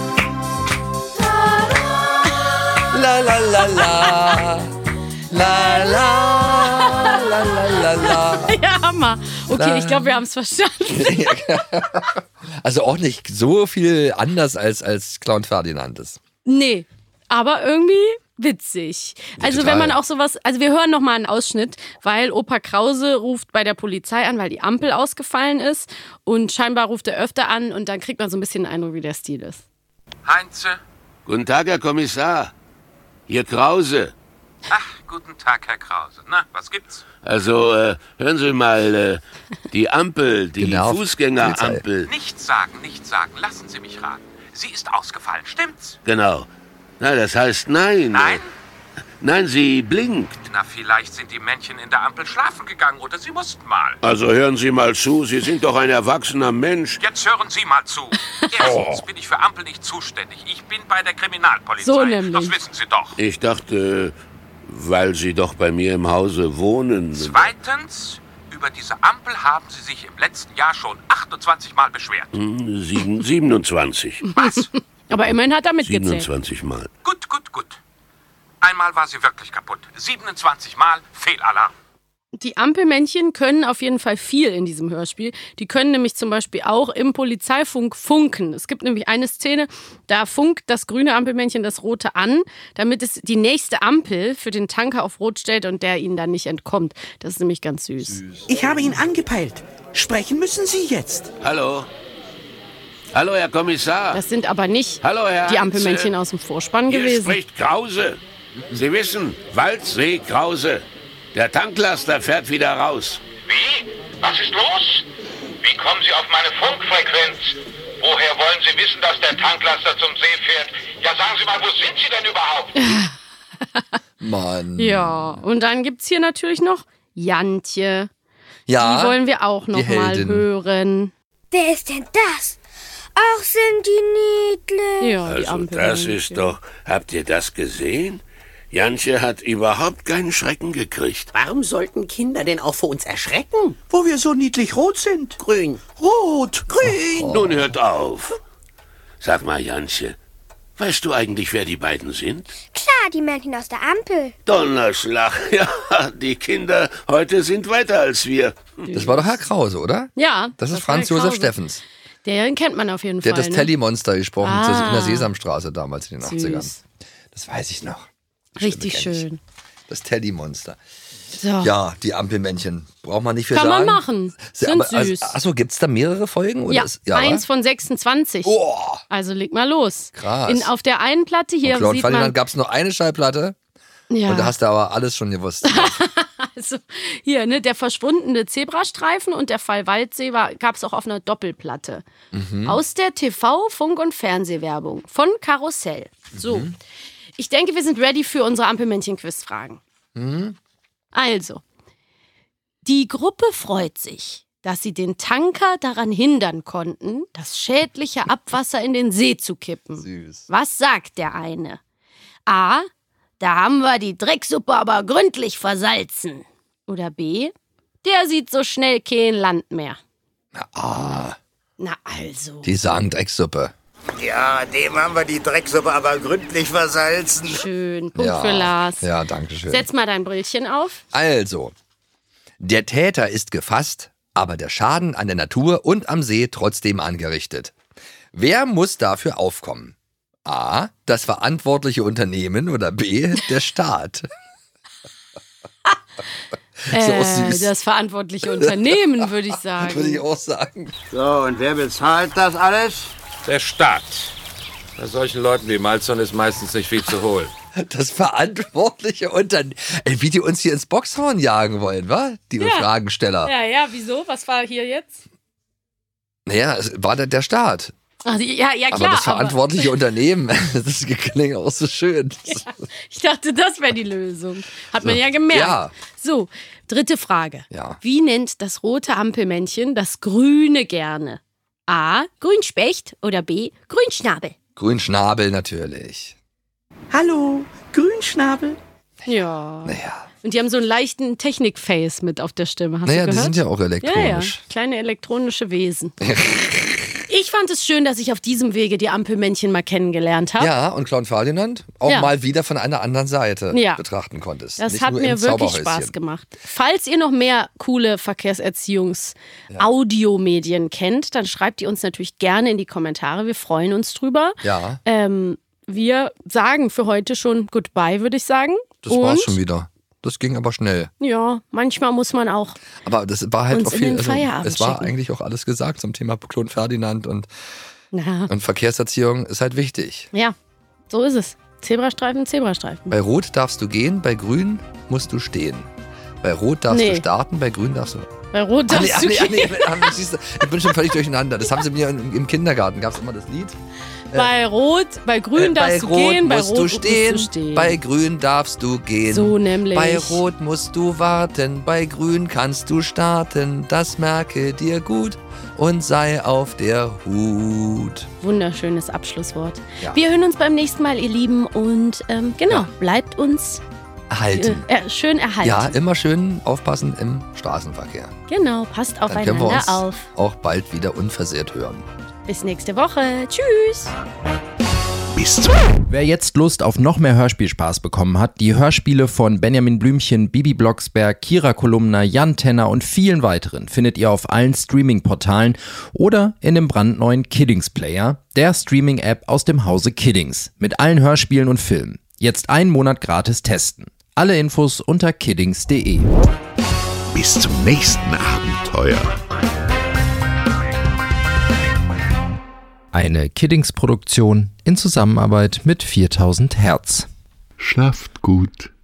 [SPEAKER 5] La la la la. La la la la la la.
[SPEAKER 4] Ja, Hammer. Okay, ich glaube, wir haben es verstanden.
[SPEAKER 5] Also auch nicht so viel anders als, als Clown Ferdinandes.
[SPEAKER 4] Nee, aber irgendwie witzig. Also
[SPEAKER 5] total.
[SPEAKER 4] wenn man auch sowas, also wir hören nochmal einen Ausschnitt, weil Opa Krause ruft bei der Polizei an, weil die Ampel ausgefallen ist und scheinbar ruft er öfter an und dann kriegt man so ein bisschen den Eindruck, wie der Stil ist.
[SPEAKER 2] Heinze?
[SPEAKER 9] Guten Tag, Herr Kommissar. Hier Krause.
[SPEAKER 2] Ach, guten Tag, Herr Krause. Na, was gibt's?
[SPEAKER 9] Also, äh, hören Sie mal, äh, die Ampel, die
[SPEAKER 5] Genervt.
[SPEAKER 9] Fußgängerampel.
[SPEAKER 2] Nichts sagen, nichts sagen. Lassen Sie mich raten. Sie ist ausgefallen, stimmt's?
[SPEAKER 9] Genau. Na, das heißt nein.
[SPEAKER 2] Nein?
[SPEAKER 9] Nein, sie blinkt.
[SPEAKER 2] Na, vielleicht sind die Männchen in der Ampel schlafen gegangen oder sie mussten mal.
[SPEAKER 9] Also hören Sie mal zu, Sie sind doch ein erwachsener Mensch.
[SPEAKER 2] Jetzt hören Sie mal zu. Erstens bin ich für Ampel nicht zuständig. Ich bin bei der Kriminalpolizei.
[SPEAKER 4] So nämlich.
[SPEAKER 2] Das wissen Sie doch.
[SPEAKER 9] Ich dachte, weil Sie doch bei mir im Hause wohnen.
[SPEAKER 2] Zweitens, über diese Ampel haben Sie sich im letzten Jahr schon achtundzwanzig Mal beschwert.
[SPEAKER 9] Hm, sieben, siebenundzwanzig.
[SPEAKER 2] Was?
[SPEAKER 4] Aber immerhin hat er mitgezählt.
[SPEAKER 9] siebenundzwanzig Mal.
[SPEAKER 2] Gut, gut, gut. Einmal war sie wirklich kaputt. siebenundzwanzig Mal Fehlalarm.
[SPEAKER 4] Die Ampelmännchen können auf jeden Fall viel in diesem Hörspiel. Die können nämlich zum Beispiel auch im Polizeifunk funken. Es gibt nämlich eine Szene, da funkt das grüne Ampelmännchen das rote an, damit es die nächste Ampel für den Tanker auf Rot stellt und der ihnen dann nicht entkommt. Das ist nämlich ganz süß.
[SPEAKER 10] Ich habe ihn angepeilt. Sprechen müssen Sie jetzt.
[SPEAKER 9] Hallo? Hallo, Herr Kommissar.
[SPEAKER 4] Das sind aber nicht
[SPEAKER 9] Hallo, Herr
[SPEAKER 4] die
[SPEAKER 9] Heinze.
[SPEAKER 4] Ampelmännchen aus dem Vorspann
[SPEAKER 9] Hier
[SPEAKER 4] gewesen.
[SPEAKER 9] spricht Krause. Sie wissen, Waldsee Krause. Der Tanklaster fährt wieder raus.
[SPEAKER 11] Wie? Was ist los? Wie kommen Sie auf meine Funkfrequenz? Woher wollen Sie wissen, dass der Tanklaster zum See fährt? Ja, sagen Sie mal, wo sind Sie denn überhaupt?
[SPEAKER 5] Mann.
[SPEAKER 4] Ja, und dann gibt's hier natürlich noch Jantje.
[SPEAKER 5] Ja,
[SPEAKER 4] Die wollen wir auch noch
[SPEAKER 5] die
[SPEAKER 4] mal
[SPEAKER 5] Heldin.
[SPEAKER 4] hören.
[SPEAKER 6] Wer ist denn das? Ach, sind die niedlich.
[SPEAKER 4] Ja, die
[SPEAKER 9] Also
[SPEAKER 4] Ampelmännchen.
[SPEAKER 9] das ist doch... Habt ihr das gesehen? Jantje hat überhaupt keinen Schrecken gekriegt.
[SPEAKER 10] Warum sollten Kinder denn auch vor uns erschrecken?
[SPEAKER 7] Wo wir so niedlich rot sind.
[SPEAKER 10] Grün.
[SPEAKER 7] Rot, grün.
[SPEAKER 9] Nun hört auf. Sag mal, Jantje, Weißt du eigentlich, wer die beiden sind?
[SPEAKER 12] Klar, die Männchen aus der Ampel.
[SPEAKER 9] Donnerschlag, ja, die Kinder heute sind weiter als wir.
[SPEAKER 5] Das war doch Herr Krause, oder?
[SPEAKER 4] Ja.
[SPEAKER 5] Das ist Franz Josef Steffens.
[SPEAKER 4] Den kennt man auf jeden
[SPEAKER 5] Der
[SPEAKER 4] Fall.
[SPEAKER 5] hat das
[SPEAKER 4] ne?
[SPEAKER 5] Telly-Monster gesprochen
[SPEAKER 4] Ah.
[SPEAKER 5] in der Sesamstraße damals in den
[SPEAKER 4] Süß.
[SPEAKER 5] achtzigern. Das weiß ich noch.
[SPEAKER 4] Richtig
[SPEAKER 5] Stimme kenn
[SPEAKER 4] schön.
[SPEAKER 5] ich. Das Telly-Monster.
[SPEAKER 4] So.
[SPEAKER 5] Ja, die Ampelmännchen. Braucht man nicht viel
[SPEAKER 4] Kann
[SPEAKER 5] sagen.
[SPEAKER 4] man machen.
[SPEAKER 5] Sie-
[SPEAKER 4] Sind
[SPEAKER 5] aber, also,
[SPEAKER 4] süß.
[SPEAKER 5] achso, gibt es da mehrere Folgen? Oder
[SPEAKER 4] Ja,
[SPEAKER 5] ist, ja,
[SPEAKER 4] eins
[SPEAKER 5] wa?
[SPEAKER 4] von sechsundzwanzig.
[SPEAKER 5] Oh.
[SPEAKER 4] Also leg mal los.
[SPEAKER 5] Krass.
[SPEAKER 4] In, auf der einen Platte hier
[SPEAKER 5] Claude
[SPEAKER 4] sieht
[SPEAKER 5] Ferdinand
[SPEAKER 4] man...
[SPEAKER 5] gab es nur eine Schallplatte.
[SPEAKER 4] Ja.
[SPEAKER 5] Und da hast du aber alles schon gewusst.
[SPEAKER 4] Also hier, ne, der verschwundene Zebrastreifen und der Fall Waldsee gab es auch auf einer Doppelplatte.
[SPEAKER 5] Mhm.
[SPEAKER 4] Aus der T V-, Funk- und Fernsehwerbung von Karussell. So,
[SPEAKER 5] Mhm.
[SPEAKER 4] ich denke, wir sind ready für unsere Ampelmännchen-Quiz-Fragen.
[SPEAKER 5] Mhm.
[SPEAKER 4] Also, die Gruppe freut sich, dass sie den Tanker daran hindern konnten, das schädliche Abwasser in den See zu kippen.
[SPEAKER 5] Süß.
[SPEAKER 4] Was sagt der eine? A. Da haben wir die Drecksuppe aber gründlich versalzen. Oder B. Der sieht so schnell kein Land mehr.
[SPEAKER 5] Ah,
[SPEAKER 4] Na also.
[SPEAKER 5] die sagen Drecksuppe.
[SPEAKER 13] Ja, dem haben wir die Drecksuppe aber gründlich versalzen.
[SPEAKER 4] Schön. Punkt
[SPEAKER 5] Ja.
[SPEAKER 4] für Lars.
[SPEAKER 5] Ja, danke schön.
[SPEAKER 4] Setz mal dein Brillchen auf.
[SPEAKER 5] Also, der Täter ist gefasst, aber der Schaden an der Natur und am See trotzdem angerichtet. Wer muss dafür aufkommen? A. Das verantwortliche Unternehmen oder B. Der Staat. Ist ja auch
[SPEAKER 4] Äh,
[SPEAKER 5] süß.
[SPEAKER 4] das verantwortliche Unternehmen, würde ich sagen.
[SPEAKER 5] Würde ich auch sagen.
[SPEAKER 7] So, und wer bezahlt das alles?
[SPEAKER 2] Der Staat. Bei solchen Leuten wie Malzahn ist meistens nicht viel zu holen.
[SPEAKER 5] Das verantwortliche Unternehmen. Ey, wie die uns hier ins Boxhorn jagen wollen, wa? Die
[SPEAKER 4] Ja.
[SPEAKER 5] Fragensteller.
[SPEAKER 4] Ja, ja, wieso? Was war hier jetzt?
[SPEAKER 5] Naja, es war der, der Staat.
[SPEAKER 4] Ach, ja, ja, klar.
[SPEAKER 5] aber das verantwortliche Unternehmen, das klingt auch so schön.
[SPEAKER 4] Ja, ich dachte, das wäre die Lösung. Hat man ja gemerkt.
[SPEAKER 5] Ja.
[SPEAKER 4] So, dritte Frage.
[SPEAKER 5] Ja.
[SPEAKER 4] Wie nennt das rote Ampelmännchen das Grüne gerne? A. Grünspecht oder B. Grünschnabel?
[SPEAKER 5] Grünschnabel natürlich.
[SPEAKER 10] Hallo, Grünschnabel.
[SPEAKER 4] Ja.
[SPEAKER 5] Naja.
[SPEAKER 4] Und die haben so einen leichten Technik-Face mit auf der Stimme. Hast
[SPEAKER 5] Naja,
[SPEAKER 4] du
[SPEAKER 5] die
[SPEAKER 4] gehört?
[SPEAKER 5] sind ja auch elektronisch.
[SPEAKER 4] Ja, ja. Kleine elektronische Wesen. Ich fand es schön, dass ich auf diesem Wege die Ampelmännchen mal kennengelernt habe.
[SPEAKER 5] Ja, und Claude Ferdinand auch
[SPEAKER 4] Ja.
[SPEAKER 5] mal wieder von einer anderen Seite
[SPEAKER 4] Ja.
[SPEAKER 5] betrachten konntest.
[SPEAKER 4] Das
[SPEAKER 5] Nicht
[SPEAKER 4] hat
[SPEAKER 5] nur
[SPEAKER 4] mir
[SPEAKER 5] im
[SPEAKER 4] wirklich
[SPEAKER 5] Zauberhäuschen.
[SPEAKER 4] Spaß gemacht. Falls ihr noch mehr coole Verkehrserziehungs-Audiomedien kennt, dann schreibt die uns natürlich gerne in die Kommentare. Wir freuen uns drüber.
[SPEAKER 5] Ja,
[SPEAKER 4] Ähm, wir sagen für heute schon Goodbye, würde ich sagen.
[SPEAKER 5] das
[SPEAKER 4] Und,
[SPEAKER 5] war's schon wieder. Das ging aber schnell.
[SPEAKER 4] Ja, manchmal muss man auch.
[SPEAKER 5] Aber das war halt
[SPEAKER 4] Uns
[SPEAKER 5] auch
[SPEAKER 4] in
[SPEAKER 5] viel.
[SPEAKER 4] den
[SPEAKER 5] Also,
[SPEAKER 4] Feierabend
[SPEAKER 5] es war
[SPEAKER 4] schicken.
[SPEAKER 5] eigentlich auch alles gesagt zum Thema Claude Ferdinand und,
[SPEAKER 4] Na,
[SPEAKER 5] und Verkehrserziehung ist halt wichtig.
[SPEAKER 4] ja, so ist es. Zebrastreifen, Zebrastreifen.
[SPEAKER 5] Bei Rot darfst du gehen, bei Grün musst du stehen. Bei Rot darfst
[SPEAKER 4] Nee.
[SPEAKER 5] du starten, bei Grün darfst du.
[SPEAKER 4] Bei Rot
[SPEAKER 5] Ach
[SPEAKER 4] darfst
[SPEAKER 5] nee, ach
[SPEAKER 4] du
[SPEAKER 5] nee, ach nee,
[SPEAKER 4] gehen.
[SPEAKER 5] ach nee, siehst du, ich bin schon völlig durcheinander. Das haben sie mir im, im Kindergarten, gab es immer das Lied.
[SPEAKER 4] Bei Rot, bei Grün
[SPEAKER 5] Äh,
[SPEAKER 4] darfst
[SPEAKER 5] bei
[SPEAKER 4] du
[SPEAKER 5] Rot
[SPEAKER 4] gehen, bei
[SPEAKER 5] musst
[SPEAKER 4] Rot
[SPEAKER 5] du
[SPEAKER 4] musst
[SPEAKER 5] stehen,
[SPEAKER 4] du stehen.
[SPEAKER 5] bei Grün darfst du gehen.
[SPEAKER 4] So nämlich.
[SPEAKER 5] Bei Rot musst du warten, bei Grün kannst du starten. Das merke dir gut und sei auf der Hut.
[SPEAKER 4] Wunderschönes Abschlusswort.
[SPEAKER 5] Ja.
[SPEAKER 4] Wir hören uns beim nächsten Mal, ihr Lieben. Und ähm, genau,
[SPEAKER 5] Ja.
[SPEAKER 4] bleibt uns
[SPEAKER 5] Erhalten.
[SPEAKER 4] äh, äh, schön erhalten.
[SPEAKER 5] Ja, immer schön aufpassen im Straßenverkehr.
[SPEAKER 4] Genau, passt
[SPEAKER 5] Dann können wir
[SPEAKER 4] aufeinander
[SPEAKER 5] uns
[SPEAKER 4] auf.
[SPEAKER 5] auch bald wieder unversehrt hören.
[SPEAKER 4] Bis nächste Woche. Tschüss.
[SPEAKER 1] Bis zum
[SPEAKER 14] Wer jetzt Lust auf noch mehr Hörspielspaß bekommen hat, die Hörspiele von Benjamin Blümchen, Bibi Blocksberg, Kira Kolumna, Jan Tenner und vielen weiteren findet ihr auf allen Streaming-Portalen oder in dem brandneuen Kiddings Player, der Streaming-App aus dem Hause Kiddings, mit allen Hörspielen und Filmen. Jetzt einen Monat gratis testen. Alle Infos unter kiddings punkt de.
[SPEAKER 1] Bis zum nächsten Abenteuer.
[SPEAKER 14] Eine Kiddings-Produktion in Zusammenarbeit mit viertausend Hertz.
[SPEAKER 1] Schlaft gut.